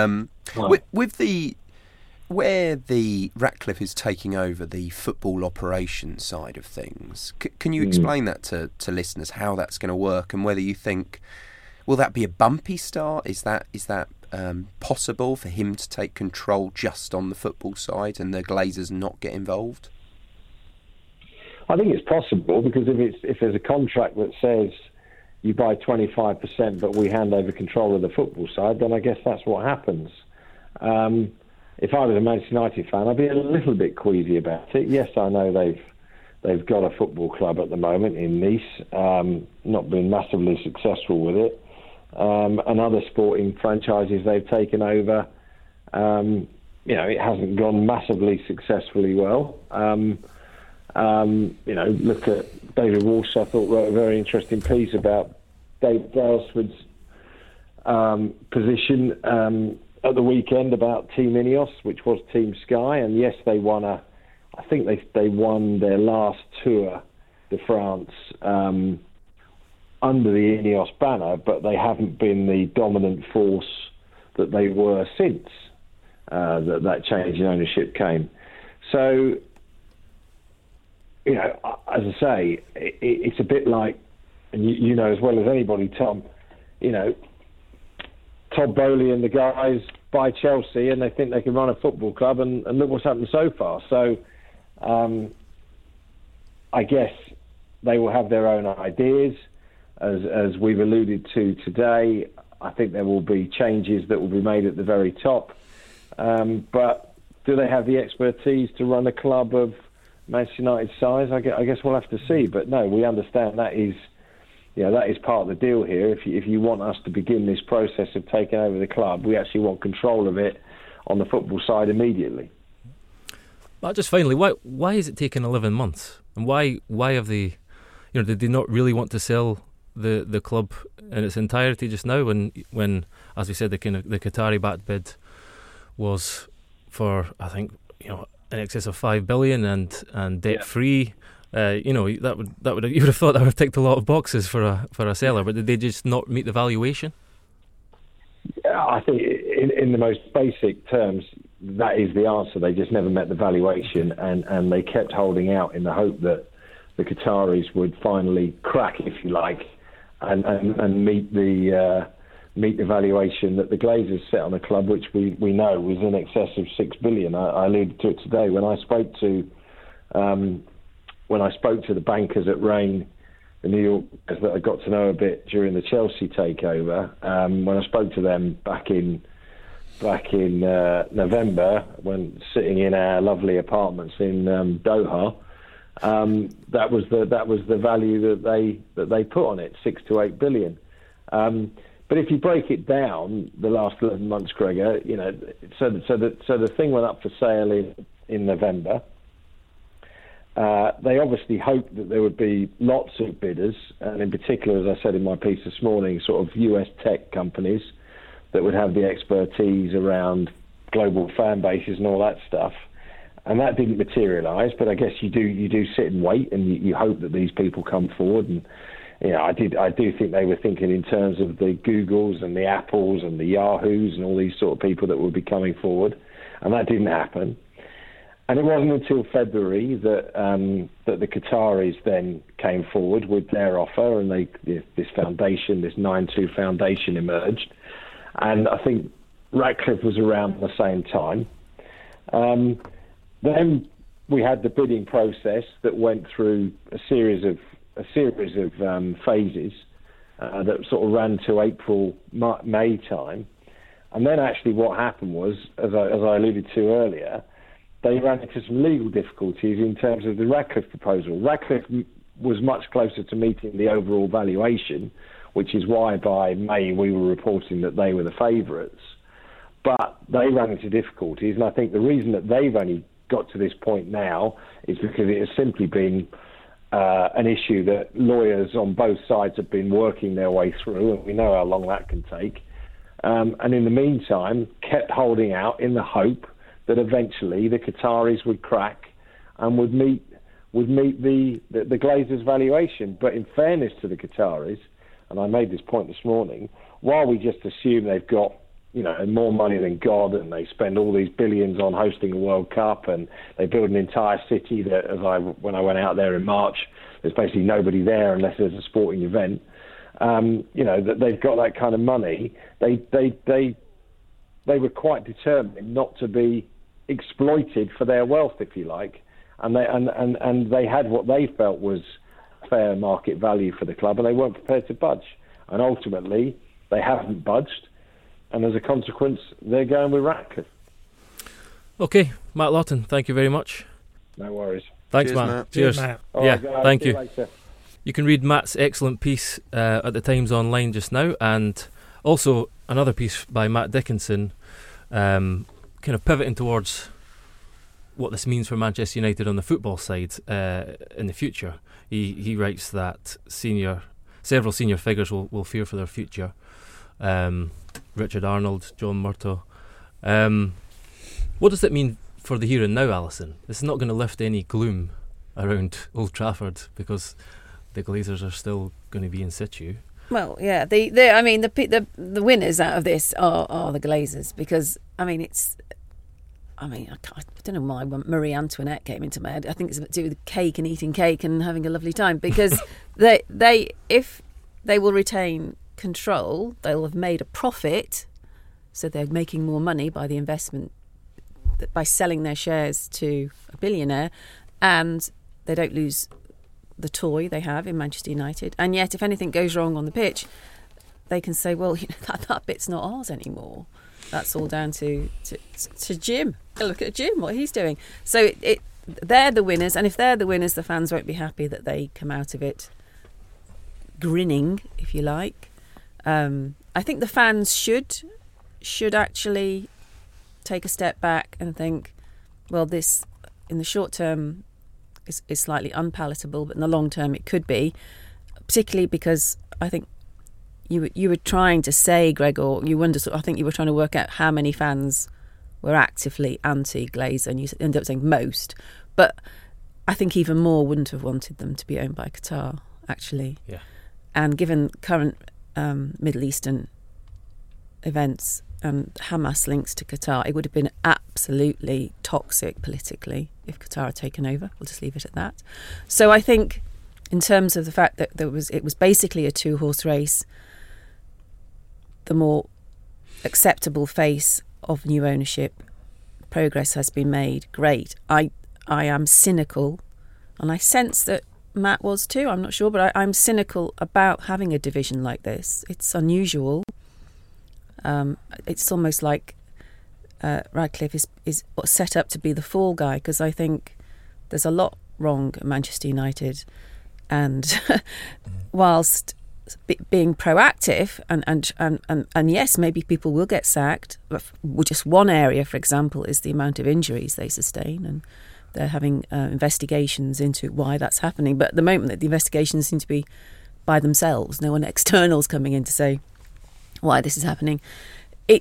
[SPEAKER 6] Where the Ratcliffe is taking over the football operations side of things, can you explain that to listeners, how that's going to work, and whether you think, will that be a bumpy start? Is that possible for him to take control just on the football side and the Glazers not get involved?
[SPEAKER 12] I think it's possible, because if there's a contract that says you buy 25% but we hand over control of the football side, then I guess that's what happens. If I was a Manchester United fan, I'd be a little bit queasy about it. Yes, I know they've got a football club at the moment in Nice, not been massively successful with it, and other sporting franchises they've taken over. It hasn't gone massively successfully well. Look at David Walsh, I thought, wrote a very interesting piece about David Brailsford's position at the weekend about Team Ineos, which was Team Sky, and yes, they won I think they won their last Tour de France under the Ineos banner, but they haven't been the dominant force that they were since that change in ownership came. So, you know, as I say, it's a bit like, and you know as well as anybody, Tom, you know, Todd Boehly and the guys buy Chelsea and they think they can run a football club, and look what's happened so far. So I guess they will have their own ideas, as we've alluded to today. I think there will be changes that will be made at the very top. But do they have the expertise to run a club of Manchester United size? I guess we'll have to see. But no, we understand that is, you know, that is part of the deal here. If you want us to begin this process of taking over the club, we actually want control of it on the football side immediately.
[SPEAKER 4] But just finally, why is it taking 11 months? And why have they, you know, did they not really want to sell the club in its entirety just now? When as we said, the Qatari backed bid was for, I think, you know, in excess of $5 billion and debt free. You know, you would have thought that would have ticked a lot of boxes for a seller, but did they just not meet the valuation?
[SPEAKER 12] Yeah, I think in the most basic terms, that is the answer. They just never met the valuation, and they kept holding out in the hope that the Qataris would finally crack, if you like, and meet the valuation that the Glazers set on the club, which we know was in excess of $6 billion. I alluded to it today when I spoke to the bankers at Rain, the New York, that I got to know a bit during the Chelsea takeover. When I spoke to them back in November, when sitting in our lovely apartments in Doha, that was the value that they put on it, $6 to $8 billion. But if you break it down, the last 11 months, Gregor, you know, so the thing went up for sale in November. They obviously hoped that there would be lots of bidders, and in particular, as I said in my piece this morning, sort of US tech companies that would have the expertise around global fan bases and all that stuff. And that didn't materialise, but I guess you do sit and wait, and you hope that these people come forward. And you know, I do think they were thinking in terms of the Googles and the Apples and the Yahoos and all these sort of people that would be coming forward, and that didn't happen. And it wasn't until February that the Qataris then came forward with their offer, and this foundation, this 9-2 foundation, emerged. And I think Ratcliffe was around at the same time. Then we had the bidding process that went through a series of phases that sort of ran to April, May time. And then actually what happened was, as I alluded to earlier, they ran into some legal difficulties in terms of the Ratcliffe proposal. Ratcliffe was much closer to meeting the overall valuation, which is why by May we were reporting that they were the favourites. But they ran into difficulties, and I think the reason that they've only got to this point now is because it has simply been an issue that lawyers on both sides have been working their way through, and we know how long that can take. And in the meantime, kept holding out in the hope that eventually the Qataris would crack and would meet the Glazers' valuation. But in fairness to the Qataris, and I made this point this morning, while we just assume they've got, you know, more money than God, and they spend all these billions on hosting a World Cup, and they build an entire city that, when I went out there in March, there's basically nobody there unless there's a sporting event. You know, that they've got that kind of money. They were quite determined not to be exploited for their wealth, if you like, and they had what they felt was fair market value for the club, and they weren't prepared to budge. And ultimately, they haven't budged, and as a consequence, they're going with Ratcliffe.
[SPEAKER 4] Okay, Matt Lawton, thank you very much.
[SPEAKER 12] No worries.
[SPEAKER 4] Thanks,
[SPEAKER 6] Cheers,
[SPEAKER 4] Matt.
[SPEAKER 8] Cheers, Matt.
[SPEAKER 4] Yeah,
[SPEAKER 12] Right, guys,
[SPEAKER 4] thank
[SPEAKER 12] see
[SPEAKER 4] you.
[SPEAKER 12] Later.
[SPEAKER 4] You can read Matt's excellent piece at the Times Online just now, and also another piece by Matt Dickinson, kind of pivoting towards what this means for Manchester United on the football side in the future. He writes that several senior figures will fear for their future. Richard Arnold, John Murtough. What does it mean for the here and now, Alison? This is not going to lift any gloom around Old Trafford because the Glazers are still going to be in situ.
[SPEAKER 5] Well, yeah, the winners out of this are the Glazers, because I mean it's I mean, I don't know why Marie Antoinette came into my head. I think it's to do with cake and eating cake and having a lovely time, because if they will retain control, they'll have made a profit, so they're making more money by the investment, by selling their shares to a billionaire, and they don't lose the toy they have in Manchester United. And yet, if anything goes wrong on the pitch, they can say, well, that bit's not ours anymore. That's all down to Jim. Look at Jim, what he's doing. So they're the winners, and if they're the winners, the fans won't be happy that they come out of it grinning, if you like. I think the fans should actually take a step back and think, well, this in the short term is slightly unpalatable, but in the long term it could be, particularly because I think you were trying to say, Gregor, I think you were trying to work out how many fans were actively anti-Glazer, and you ended up saying most, but I think even more wouldn't have wanted them to be owned by Qatar, actually.
[SPEAKER 4] Yeah.
[SPEAKER 5] And given current Middle Eastern events and Hamas links to Qatar, it would have been absolutely toxic politically if Qatar had taken over. We'll just leave it at that. So I think in terms of the fact that it was basically a two-horse race, the more acceptable face of new ownership, progress has been made. Great. I am cynical, and I sense that Matt was too, I'm not sure, but I'm cynical about having a division like this. It's unusual. It's almost like Radcliffe is set up to be the fall guy, because I think there's a lot wrong at Manchester United, and whilst being proactive and yes, maybe people will get sacked, but just one area, for example, is the amount of injuries they sustain, and they're having investigations into why that's happening. But at the moment, the investigations seem to be by themselves. No one external's coming in to say why this is happening. I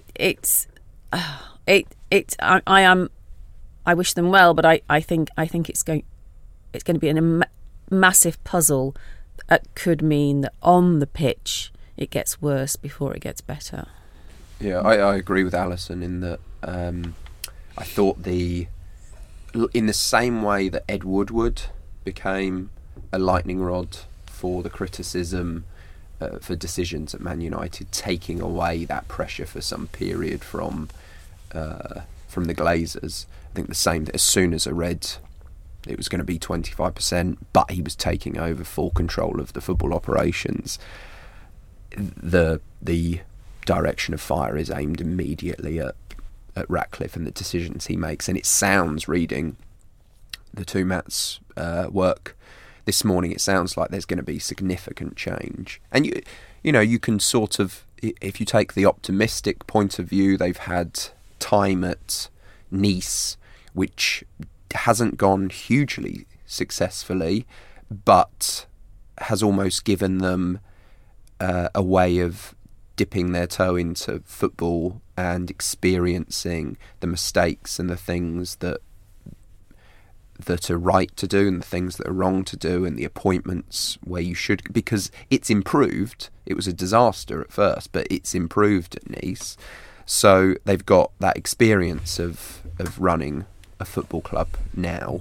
[SPEAKER 5] wish them well, but I think it's going to be a massive puzzle that could mean that on the pitch it gets worse before it gets better.
[SPEAKER 6] Yeah, I agree with Alison in that I thought in the same way that Ed Woodward became a lightning rod for the criticism for decisions at Man United, taking away that pressure for some period from the Glazers. I think the same, as soon as I read it was going to be 25%, but he was taking over full control of the football operations, the direction of fire is aimed immediately at Ratcliffe and the decisions he makes. And it sounds, reading the two Matt's work this morning, it sounds like there's going to be significant change. And you can sort of, if you take the optimistic point of view, they've had time at Nice, which hasn't gone hugely successfully, but has almost given them a way of dipping their toe into football and experiencing the mistakes and the things that are right to do and the things that are wrong to do, and the appointments where you should, because it's improved. It was a disaster at first, but it's improved at Nice. So they've got that experience of running a football club now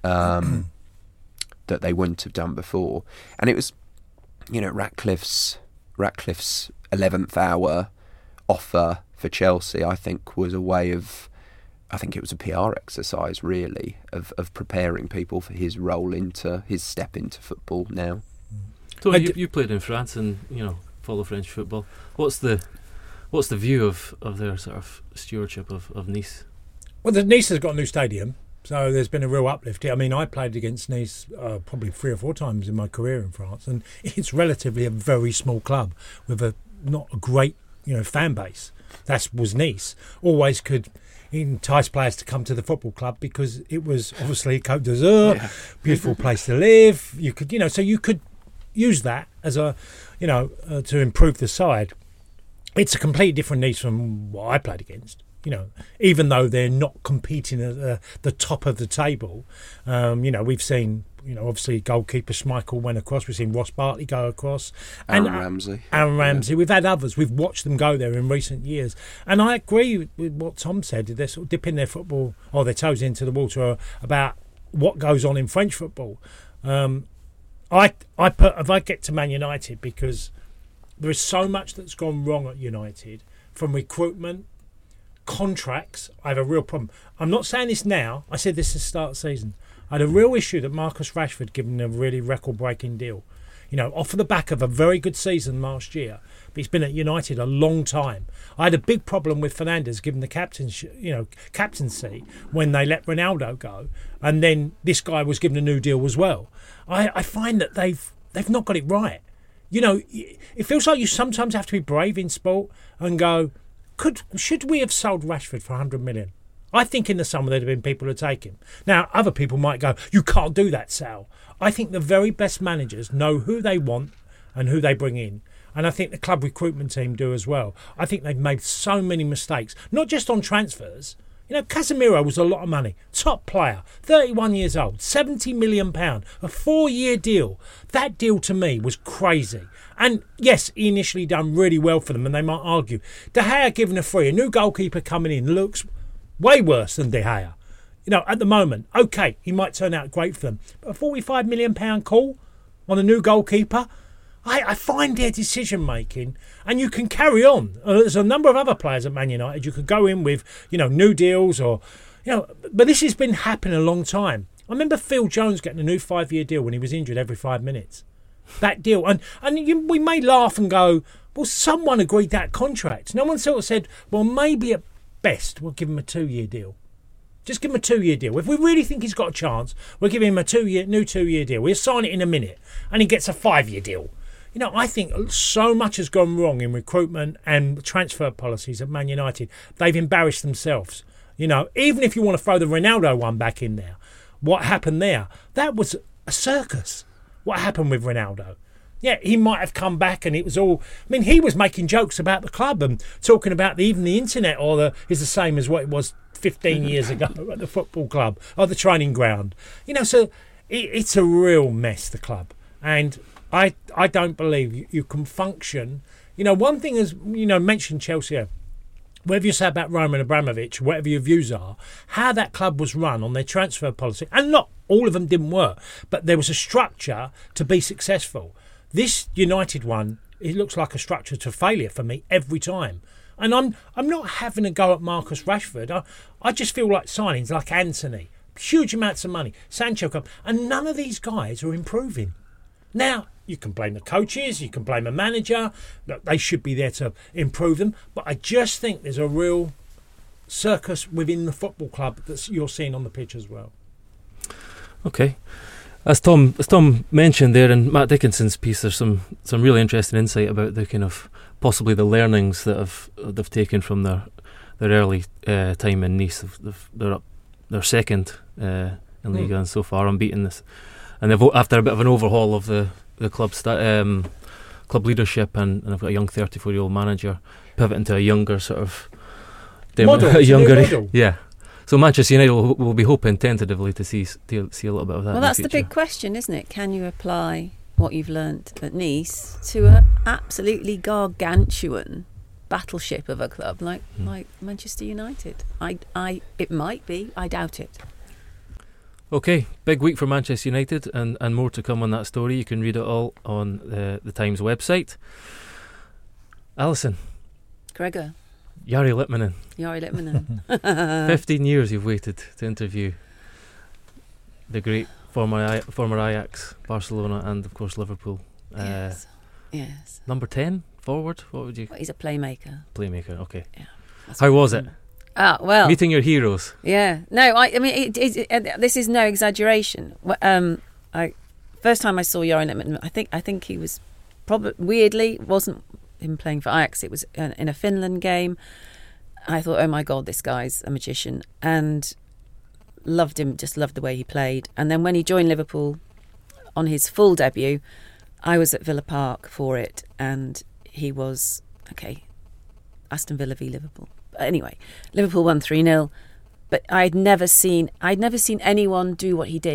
[SPEAKER 6] that they wouldn't have done before. And it was, Ratcliffe's 11th hour offer for Chelsea, I think, was a way of, I think it was a PR exercise, really, of preparing people for his role his step into football now.
[SPEAKER 4] So you played in France and, follow French football. What's the view of their sort of stewardship of Nice?
[SPEAKER 8] Well, Nice has got a new stadium, so there's been a real uplift. I mean, I played against Nice probably 3 or 4 times in my career in France, and it's relatively a very small club with not a great, fan base. That was Nice. Always could entice players to come to the football club because it was obviously Côte d'Azur, beautiful place to live. You could, so you could use that as a, to improve the side. It's a completely different Nice from what I played against. Even though they're not competing at the top of the table, we've seen obviously goalkeeper Schmeichel went across. We've seen Ross Barkley go across.
[SPEAKER 6] Aaron Ramsey.
[SPEAKER 8] Aaron Ramsey. Yeah. We've had others. We've watched them go there in recent years. And I agree with what Tom said. They're sort of dipping their football or their toes into the water about what goes on in French football. If I get to Man United, because there is so much that's gone wrong at United, from recruitment, contracts. I have a real problem. I'm not saying this now. I said this at the start of the season. I had a real issue that Marcus Rashford given a really record-breaking deal. Off of the back of a very good season last year, but he's been at United a long time. I had a big problem with Fernandes given the captaincy when they let Ronaldo go, and then this guy was given a new deal as well. I find that they've not got it right. It feels like you sometimes have to be brave in sport and go, should we have sold Rashford for 100 million? I think in the summer there'd have been people who'd take him. Now, other people might go, you can't do that, Sal. I think the very best managers know who they want and who they bring in. And I think the club recruitment team do as well. I think they've made so many mistakes, not just on transfers. Casemiro was a lot of money. Top player, 31 years old, £70 million, a 4-year deal. That deal to me was crazy. And yes, he initially done really well for them, and they might argue. De Gea given a free, a new goalkeeper coming in looks way worse than De Gea. At the moment, okay, he might turn out great for them. But a £45 million call on a new goalkeeper, I find their decision making, and you can carry on. There's a number of other players at Man United you could go in with, new deals or, but this has been happening a long time. I remember Phil Jones getting a new 5-year deal when he was injured every 5 minutes. That deal, and we may laugh and go, well, someone agreed that contract. No one sort of said, well, maybe at best we'll give him a 2-year deal. Just give him a 2-year deal. If we really think he's got a chance, we'll give him a new 2-year deal. We'll sign it in a minute, and he gets a 5-year deal. I think so much has gone wrong in recruitment and transfer policies at Man United. They've embarrassed themselves. Even if you want to throw the Ronaldo one back in there, what happened there? That was a circus. What happened with Ronaldo? Yeah, he might have come back and it was all... he was making jokes about the club and talking about even the internet is the same as what it was 15 years ago at the football club or the training ground. So it's a real mess, the club. And I don't believe you can function. One thing is, mentioned Chelsea, whatever you say about Roman Abramovich, whatever your views are, how that club was run on their transfer policy, and not all of them didn't work, but there was a structure to be successful. This United one, it looks like a structure to failure for me every time. And I'm not having a go at Marcus Rashford. I just feel like signings like Anthony, huge amounts of money, Sancho come, and none of these guys are improving. Now, you can blame the coaches, you can blame a manager, look, they should be there to improve them, but I just think there's a real circus within the football club that you're seeing on the pitch as well.
[SPEAKER 4] Okay. As Tom mentioned there in Matt Dickinson's piece, there's some really interesting insight about the kind of possibly the learnings that they've taken from their early time in Nice. They're second in Liga and so far unbeaten this, and they've after a bit of an overhaul of the club club leadership, and I've got a young 34-year-old manager pivoting to a younger sort of
[SPEAKER 8] model.
[SPEAKER 4] Yeah. So Manchester United will be hoping tentatively to see a little bit of that.
[SPEAKER 5] Well, that's the big question, isn't it? Can you apply what you've learnt at Nice to an absolutely gargantuan battleship of a club like Manchester United? It might be. I doubt it.
[SPEAKER 4] Okay, big week for Manchester United, and more to come on that story. You can read it all on the Times website. Alison.
[SPEAKER 5] Gregor.
[SPEAKER 4] Jari Litmanen.
[SPEAKER 5] 15
[SPEAKER 4] years you've waited to interview the great former Ajax, Barcelona, and of course Liverpool.
[SPEAKER 5] Yes.
[SPEAKER 4] Number 10 forward. What would you?
[SPEAKER 5] Well, he's a playmaker.
[SPEAKER 4] Okay.
[SPEAKER 5] Yeah.
[SPEAKER 4] How was it?
[SPEAKER 5] Well,
[SPEAKER 4] meeting your heroes.
[SPEAKER 5] Yeah. No, I mean, this is no exaggeration. First time I saw Jari Litmanen, I think he was probably weirdly wasn't him playing for Ajax. It was in a Finland game. I thought, oh my God, this guy's a magician, and loved him. Just loved the way he played. And then when he joined Liverpool on his full debut, I was at Villa Park for it, and he was Aston Villa v Liverpool. But anyway, Liverpool won 3-0. But I'd never seen anyone do what he did.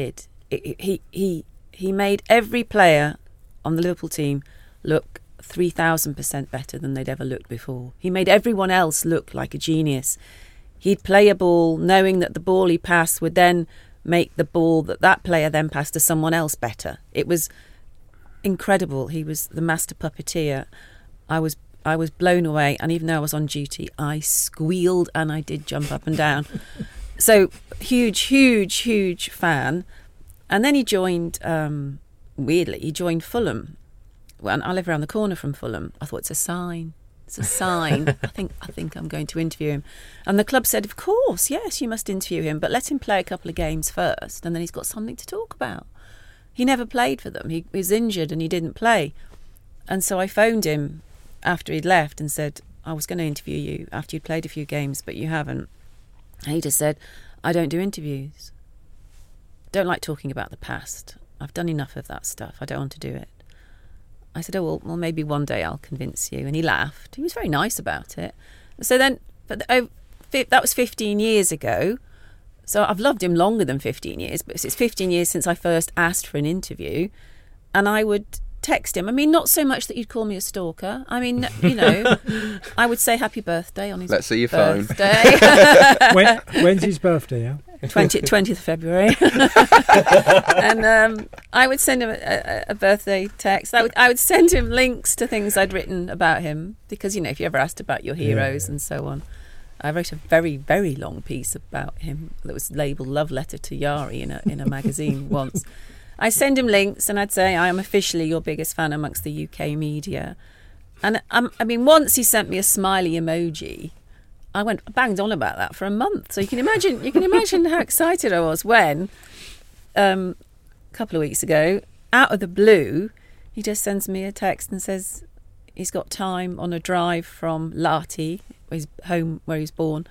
[SPEAKER 5] he made every player on the Liverpool team look 3,000% better than they'd ever looked before. He made everyone else look like a genius. He'd play a ball knowing that the ball he passed would then make the ball that player then passed to someone else better. It was incredible. He was the master puppeteer. I was blown away, and even though I was on duty, I squealed and I did jump up and down. So huge fan. And then he joined, weirdly, he joined Fulham. Well, I live around the corner from Fulham. I thought, it's a sign. It's a sign. I think I'm going to interview him. And the club said, of course, yes, you must interview him, but let him play a couple of games first, and then he's got something to talk about. He never played for them. He was injured and he didn't play. And so I phoned him after he'd left and said, I was going to interview you after you'd played a few games, but you haven't. And he just said, I don't do interviews. Don't like talking about the past. I've done enough of that stuff. I don't want to do it. I said, oh, well, maybe one day I'll convince you. And he laughed. He was very nice about it. So then, but that was 15 years ago. So I've loved him longer than 15 years, but it's 15 years since I first asked for an interview. And I would text him. I mean, not so much that you'd call me a stalker. I mean, you know, I would say happy birthday on his
[SPEAKER 6] Let's see your
[SPEAKER 5] birthday.
[SPEAKER 8] phone. When's his birthday, yeah?
[SPEAKER 5] 20th of February. And I would send him a birthday text. I would send him links to things I'd written about him, because, you know, if you ever asked about your heroes and so on. I wrote a very, very long piece about him that was labelled Love Letter to Yari in a magazine once. I send him links and I'd say, I am officially your biggest fan amongst the UK media. And I mean, once he sent me a smiley emoji, I banged on about that for a month. So you can imagine how excited I was when, a couple of weeks ago, out of the blue, he just sends me a text and says he's got time on a drive from Lahti, his home where he was born,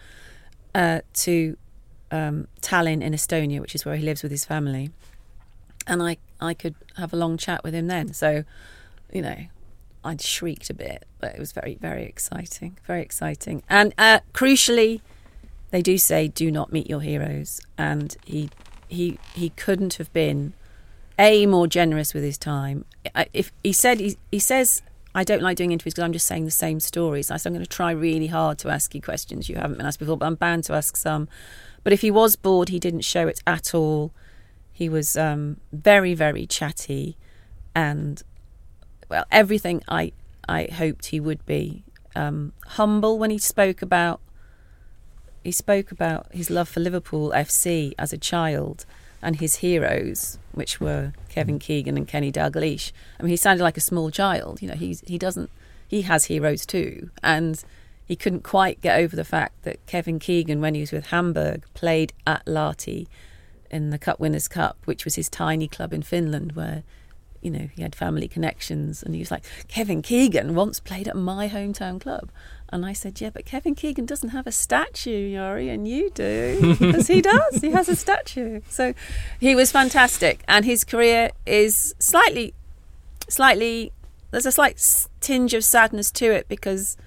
[SPEAKER 5] to Tallinn in Estonia, which is where he lives with his family. And I could have a long chat with him then. So, you know, I'd shrieked a bit, but it was very, very exciting. Very exciting. And crucially, they do say, do not meet your heroes. And he couldn't have been, more generous with his time. If he says, I don't like doing interviews because I'm just saying the same stories. I said, I'm going to try really hard to ask you questions you haven't been asked before, but I'm bound to ask some. But if he was bored, he didn't show it at all. He was very, very chatty and, well, everything I hoped he would be. Humble when he spoke about his love for Liverpool FC as a child and his heroes, which were Kevin Keegan and Kenny Dalglish. I mean, he sounded like a small child. You know, he has heroes too. And he couldn't quite get over the fact that Kevin Keegan, when he was with Hamburg, played at Lahti in the Cup Winners' Cup, which was his tiny club in Finland where, you know, he had family connections. And he was like, Kevin Keegan once played at my hometown club. And I said, yeah, but Kevin Keegan doesn't have a statue, Yari, and you do. Because he does. He has a statue. So he was fantastic. And his career is slightly, there's a slight tinge of sadness to it because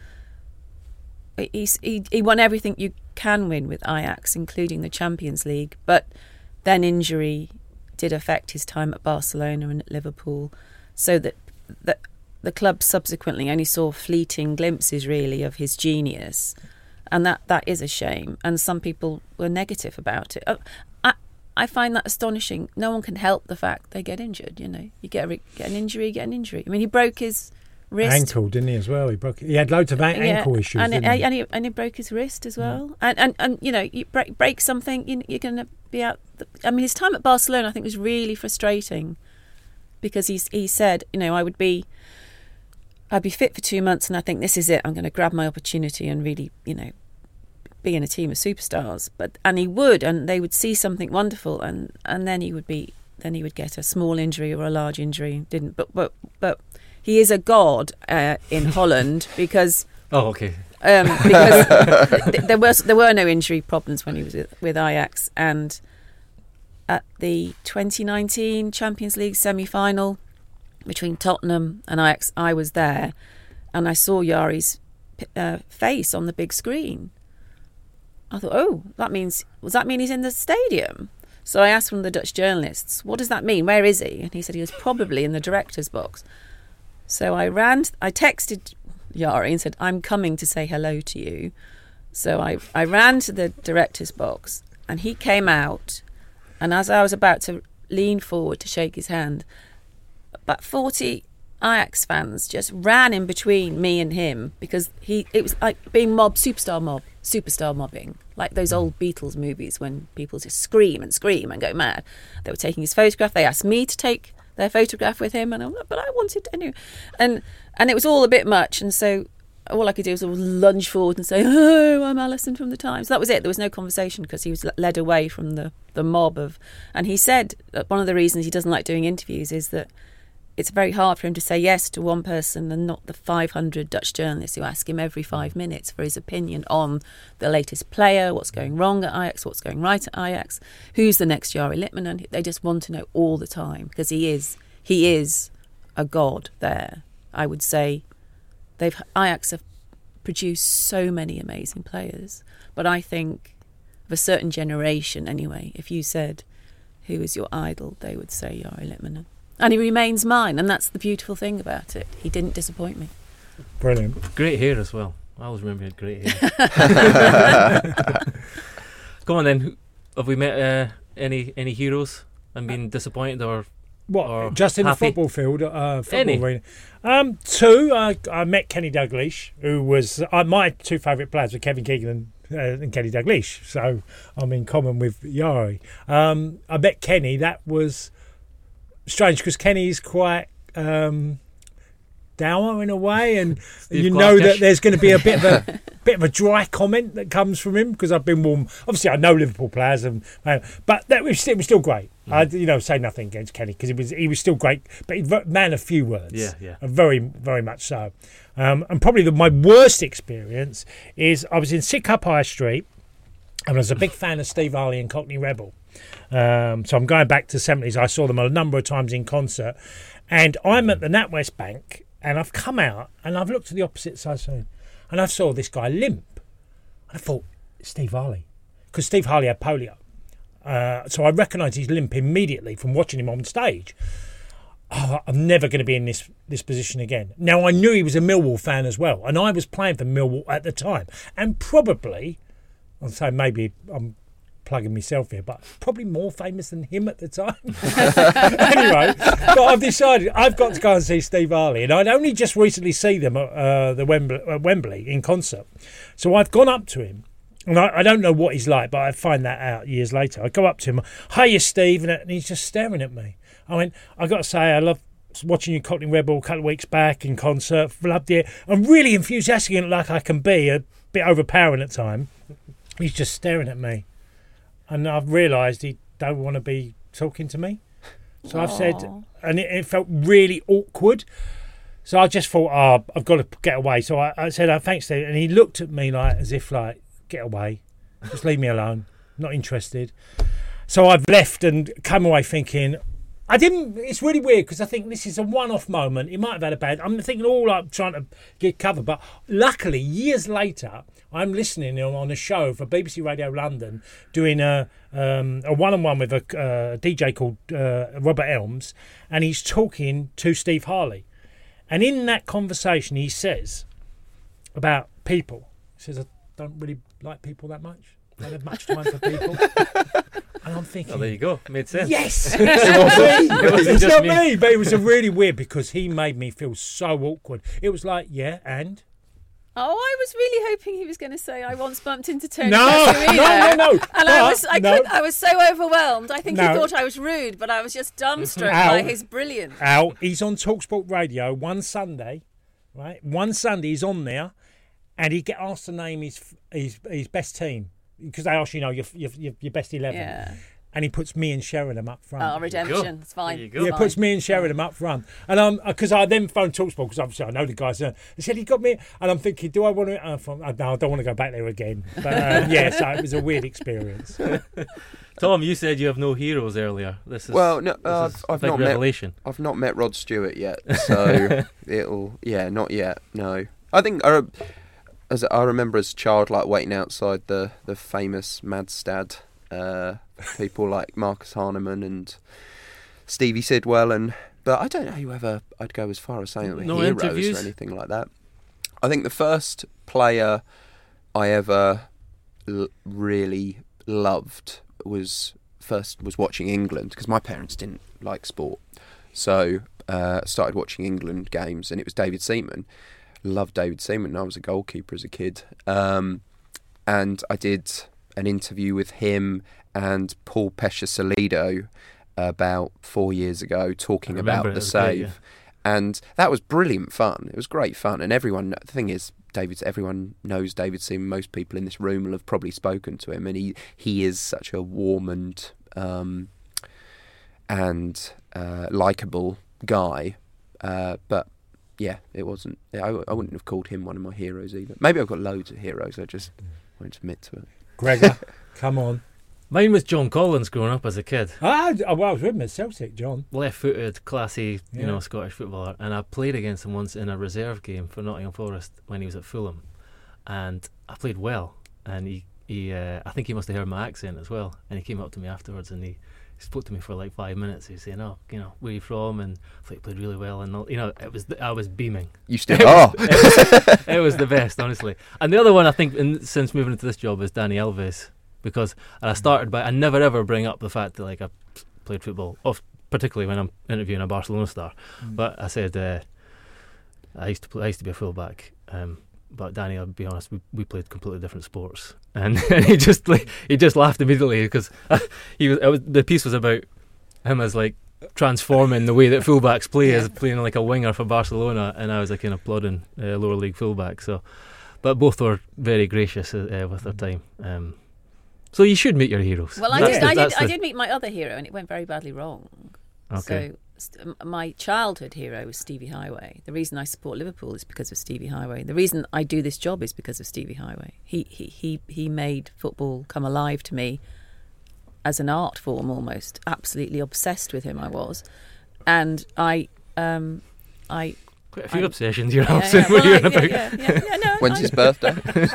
[SPEAKER 5] he won everything you can win with Ajax, including the Champions League. But then injury did affect his time at Barcelona and at Liverpool, so that the club subsequently only saw fleeting glimpses, really, of his genius, and that is a shame. And some people were negative about it. I find that astonishing. No one can help the fact they get injured. You know, you get an injury. I mean, he broke his wrist.
[SPEAKER 8] Ankle, didn't he, as well? He had loads of ankle issues,
[SPEAKER 5] and he broke his wrist as well. Yeah. And you know, you break something, you're going to be out. I mean, his time at Barcelona, I think, was really frustrating because he said, you know, I'd be fit for 2 months, and I think this is it. I'm going to grab my opportunity and really, you know, be in a team of superstars. And he would, and they would see something wonderful, and then he would get a small injury or a large injury. Didn't, but he is a god in Holland because.
[SPEAKER 4] Oh, okay.
[SPEAKER 5] Because there were no injury problems when he was with Ajax, and at the 2019 Champions League semi-final between Tottenham and Ajax, I was there, and I saw Yari's face on the big screen. I thought, does that mean he's in the stadium? So I asked one of the Dutch journalists, what does that mean? Where is he? And he said he was probably in the director's box. So I texted Jari and said, I'm coming to say hello to you. So I ran to the director's box, and he came out, and as I was about to lean forward to shake his hand, about 40 Ajax fans just ran in between me and him, because it was like being superstar mobbing, like those old Beatles movies when people just scream and go mad. They were taking his photograph. They asked me to take their photograph with him, but I wanted to anyway. And it was all a bit much, and so all I could do was lunge forward and say, "Oh, I'm Alison from the Times." That was it. There was no conversation because he was led away from the mob of. And he said that one of the reasons he doesn't like doing interviews is that it's very hard for him to say yes to one person and not the 500 Dutch journalists who ask him every 5 minutes for his opinion on the latest player, what's going wrong at Ajax, what's going right at Ajax, who's the next Jari Litmanen. They just want to know all the time, because he is a god there. I would say Ajax have produced so many amazing players, but I think of a certain generation anyway, if you said who is your idol, they would say Jari Litmanen. And he remains mine, and that's the beautiful thing about it. He didn't disappoint me.
[SPEAKER 8] Brilliant.
[SPEAKER 4] Great hair as well. I always remember he had great hair. Go on then. Have we met any heroes and been disappointed or
[SPEAKER 8] just in
[SPEAKER 4] happy?
[SPEAKER 8] The football field?
[SPEAKER 4] Any?
[SPEAKER 8] Arena. Two. I met Kenny Dalglish, who was my two favourite players were Kevin Keegan and Kenny Dalglish. So I'm in common with Jari. I met Kenny. That was strange because Kenny's quite dour in a way, and you know that there's going to be a bit of a dry comment that comes from him, because I've been warm. Obviously, I know Liverpool players, but it was still great. I say nothing against Kenny, because he was still great, but he's a man of few words.
[SPEAKER 4] Yeah.
[SPEAKER 8] Very, very much so. And probably my worst experience is I was in Sidcup High Street, and I was a big fan of Steve Harley and Cockney Rebel. So I'm going back to the 70s. I saw them a number of times in concert, and I'm at the NatWest Bank, and I've come out and I've looked to the opposite side, and I saw this guy limp. And I thought, Steve Harley, because Steve Harley had polio. So I recognised his limp immediately from watching him on stage. I'm never going to be in this position again. Now, I knew he was a Millwall fan as well, and I was playing for Millwall at the time, and probably, I'll say maybe I'm plugging myself here, but probably more famous than him at the time. Anyway, but I've decided I've got to go and see Steve Harley, and I'd only just recently see them at Wembley in concert. So I've gone up to him, and I don't know what he's like, but I find that out years later. I go up to him, "Hiya, Steve," and he's just staring at me. I got to say, I love watching you Cockney Rebel a couple of weeks back in concert. Loved it. I'm really enthusiastic and like I can be, a bit overpowering at times. He's just staring at me. And I've realised he don't want to be talking to me. So I've said, and it felt really awkward. So I just thought, I've got to get away. So I said, thanks, Steve. And he looked at me as if get away. Just leave me alone. Not interested. So I've left and come away thinking, it's really weird, because I think this is a one-off moment. He might have had a bad. I'm thinking trying to get cover. But luckily, years later, I'm listening on a show for BBC Radio London, doing a one-on-one with a DJ called Robert Elms, and he's talking to Steve Harley. And in that conversation, he says about people. He says, I don't really like people that much. I don't have much time for people. And I'm thinking,
[SPEAKER 4] there you go. Made sense.
[SPEAKER 8] Yes, it's not me. But it was really weird, because he made me feel so awkward. It was like, yeah, and.
[SPEAKER 5] Oh, I was really hoping he was going to say, I once bumped into Tony
[SPEAKER 8] No.
[SPEAKER 5] And
[SPEAKER 8] but,
[SPEAKER 5] I was so overwhelmed. I think he thought I was rude, but I was just dumbstruck by his brilliance.
[SPEAKER 8] He's on TalkSport Radio one Sunday, right? One Sunday he's on there, and he get asked to name his best team, because they ask your best 11.
[SPEAKER 5] Yeah.
[SPEAKER 8] And he puts me and Sheringham up front.
[SPEAKER 5] Oh, redemption. It's fine.
[SPEAKER 4] There you go.
[SPEAKER 8] Yeah, puts me and Sheringham up front. And because I then phoned TalkSport, because obviously I know the guys. They said, he got me. And I'm thinking, do I want to? No, I don't want to go back there again. But so it was a weird experience.
[SPEAKER 4] Tom, you said you have no heroes earlier. I've
[SPEAKER 6] not
[SPEAKER 4] revelation.
[SPEAKER 6] I've not met Rod Stewart yet, so not yet. No, I think I remember as a child, waiting outside the famous Madstad people like Marcus Hahnemann and Stevie Sidwell, but I don't know whether I'd go as far as saying that
[SPEAKER 4] no
[SPEAKER 6] heroes
[SPEAKER 4] interviews
[SPEAKER 6] or anything like that. I think the first player I ever really loved was watching England, because my parents didn't like sport, so started watching England games, and it was David Seaman. Loved David Seaman. I was a goalkeeper as a kid, and I did an interview with him and Paul Pesce-Salido about 4 years ago, talking about the save.
[SPEAKER 4] Great, yeah.
[SPEAKER 6] And that was brilliant fun. It was great fun, and everyone. The thing is, everyone knows David Seaman. Most people in this room will have probably spoken to him, and he is such a warm and likable guy. But yeah, it wasn't. I wouldn't have called him one of my heroes either. Maybe I've got loads of heroes. I just won't admit to it.
[SPEAKER 8] Gregor, come on.
[SPEAKER 4] Mine was John Collins growing up as a kid.
[SPEAKER 8] I was with him at Celtic, John.
[SPEAKER 4] Left-footed, classy, Scottish footballer. And I played against him once in a reserve game for Nottingham Forest when he was at Fulham. And I played well. And he I think he must have heard my accent as well. And he came up to me afterwards and he spoke to me for like 5 minutes. He was saying, where are you from? And I thought, you played really well. And I was beaming.
[SPEAKER 6] You still are.
[SPEAKER 4] It was the best, honestly. And the other one, I think, since moving into this job, is Dani Alves. Because I never ever bring up the fact that I played football, particularly when I'm interviewing a Barcelona star. But I said I used to be a fullback. But Danny, I'll be honest, we played completely different sports, and he just laughed immediately because the piece was about him as transforming the way that fullbacks play, as playing like a winger for Barcelona, and I was kind of plodding lower league fullback. So, but both were very gracious with their time. So you should meet your heroes.
[SPEAKER 5] Well, I did meet my other hero, and it went very badly wrong.
[SPEAKER 4] Okay.
[SPEAKER 5] So my childhood hero was Stevie Highway. The reason I support Liverpool is because of Stevie Highway. The reason I do this job is because of Stevie Highway. He made football come alive to me as an art form almost. Absolutely obsessed with him I was. And I
[SPEAKER 4] quite a few obsessions you're having when you're about.
[SPEAKER 5] No,
[SPEAKER 6] when's his birthday?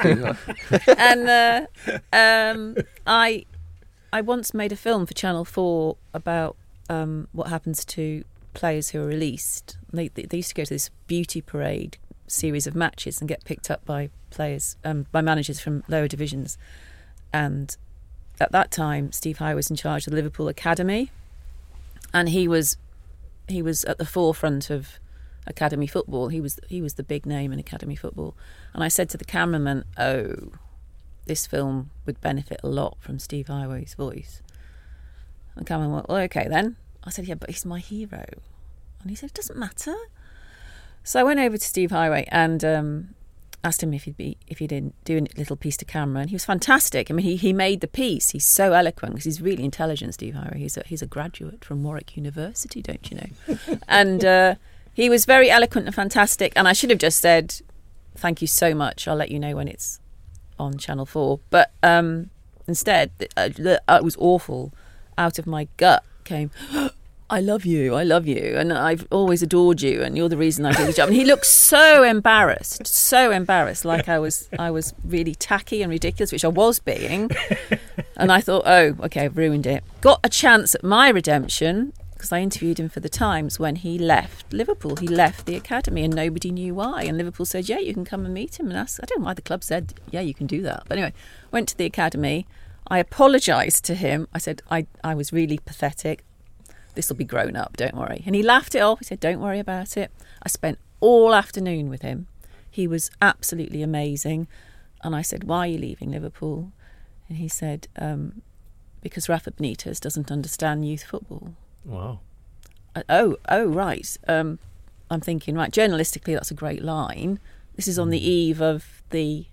[SPEAKER 5] And I once made a film for Channel 4 about what happens to players who are released. They used to go to this beauty parade series of matches and get picked up by players, by managers from lower divisions. And at that time, Steve Highway was in charge of the Liverpool Academy, and he was at the forefront of academy football. He was the big name in academy football. And I said to the cameraman, this film would benefit a lot from Steve Highway's voice. And the cameraman went, well, okay then. I said, yeah, but he's my hero. And he said, it doesn't matter. So I went over to Steve Highway and asked him if he'd do a little piece to camera, and he was fantastic. I mean, he made the piece. He's so eloquent because he's really intelligent, Steve Highway. He's a graduate from Warwick University, don't you know? And he was very eloquent and fantastic, and I should have just said, thank you so much. I'll let you know when it's on Channel 4. But instead, it was awful. Out of my gut came, I love you, and I've always adored you, and you're the reason I do the job. And he looked so embarrassed, like I was really tacky and ridiculous, which I was being. And I thought, oh, okay, I've ruined it. Got a chance at my redemption, because I interviewed him for The Times when he left Liverpool. He left the academy and nobody knew why. And Liverpool said, yeah, you can come and meet him. And I don't know why the club said, yeah, you can do that. But anyway, went to the academy. I apologised to him. I said, I was really pathetic. This will be grown up, don't worry. And he laughed it off. He said, don't worry about it. I spent all afternoon with him. He was absolutely amazing. And I said, why are you leaving Liverpool? And he said, because Rafa Benitez doesn't understand youth football.
[SPEAKER 4] Wow.
[SPEAKER 5] Oh, right. I'm thinking, right, journalistically, that's a great line. This is on the eve of the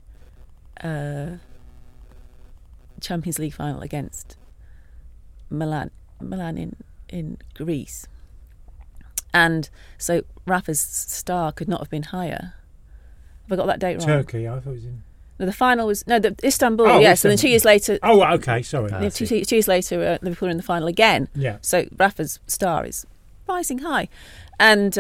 [SPEAKER 5] Champions League final against Milan in Greece. And so Rafa's star could not have been higher. Have I got that date wrong?
[SPEAKER 8] Turkey, I thought it was in...
[SPEAKER 5] No, the final was... No, Istanbul, yes. And then 2 years later...
[SPEAKER 8] Oh, okay, sorry.
[SPEAKER 5] 2 years later, Liverpool are in the final again.
[SPEAKER 8] Yeah.
[SPEAKER 5] So Rafa's star is rising high. And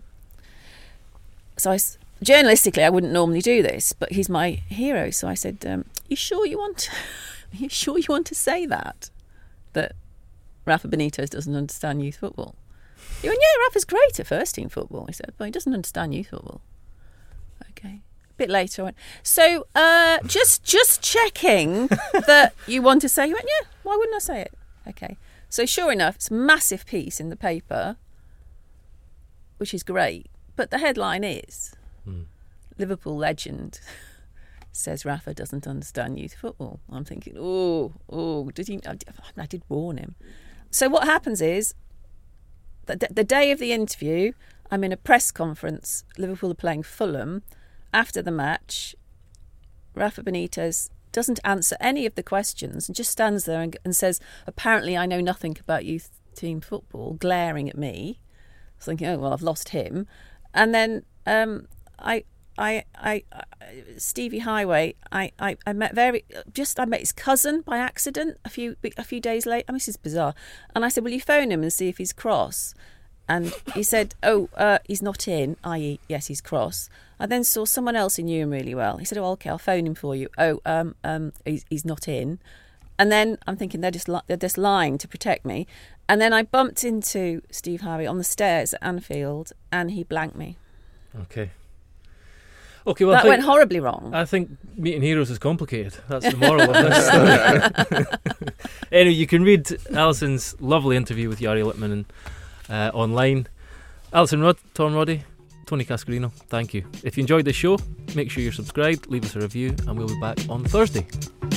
[SPEAKER 5] so journalistically, I wouldn't normally do this, but he's my hero. So I said, you sure you want Are you sure you want to say that? That Rafa Benitez doesn't understand youth football? He went, yeah, Rafa's great at first team football. He said, but he doesn't understand youth football. Okay. A bit later I went, so just checking that you want to say. He went, yeah, why wouldn't I say it? Okay. So sure enough, it's a massive piece in the paper, which is great. But the headline is, Liverpool legend says Rafa doesn't understand youth football. I'm thinking, did he? I did warn him. So what happens is, the day of the interview, I'm in a press conference. Liverpool are playing Fulham. After the match, Rafa Benitez doesn't answer any of the questions and just stands there and says, apparently I know nothing about youth team football, glaring at me. I was thinking, oh, well, I've lost him. And then Stevie Highway, I met I met his cousin by accident a few days later. I mean, this is bizarre. And I said, will you phone him and see if he's cross? And he said, he's not in, i.e., yes, he's cross. I then saw someone else who knew him really well. He said, oh, okay, I'll phone him for you. He's not in. And then I'm thinking they're just lying to protect me. And then I bumped into Steve Harvey on the stairs at Anfield, and he blanked me.
[SPEAKER 4] Okay, well,
[SPEAKER 5] that went horribly wrong.
[SPEAKER 4] I think meeting heroes is complicated. That's the moral of this story. Anyway, you can read Alison's lovely interview with Jari Litmanen online. Alison Rudd, Tom Roddy, Tony Cascarino, thank you. If you enjoyed the show, make sure you're subscribed, leave us a review, and we'll be back on Thursday.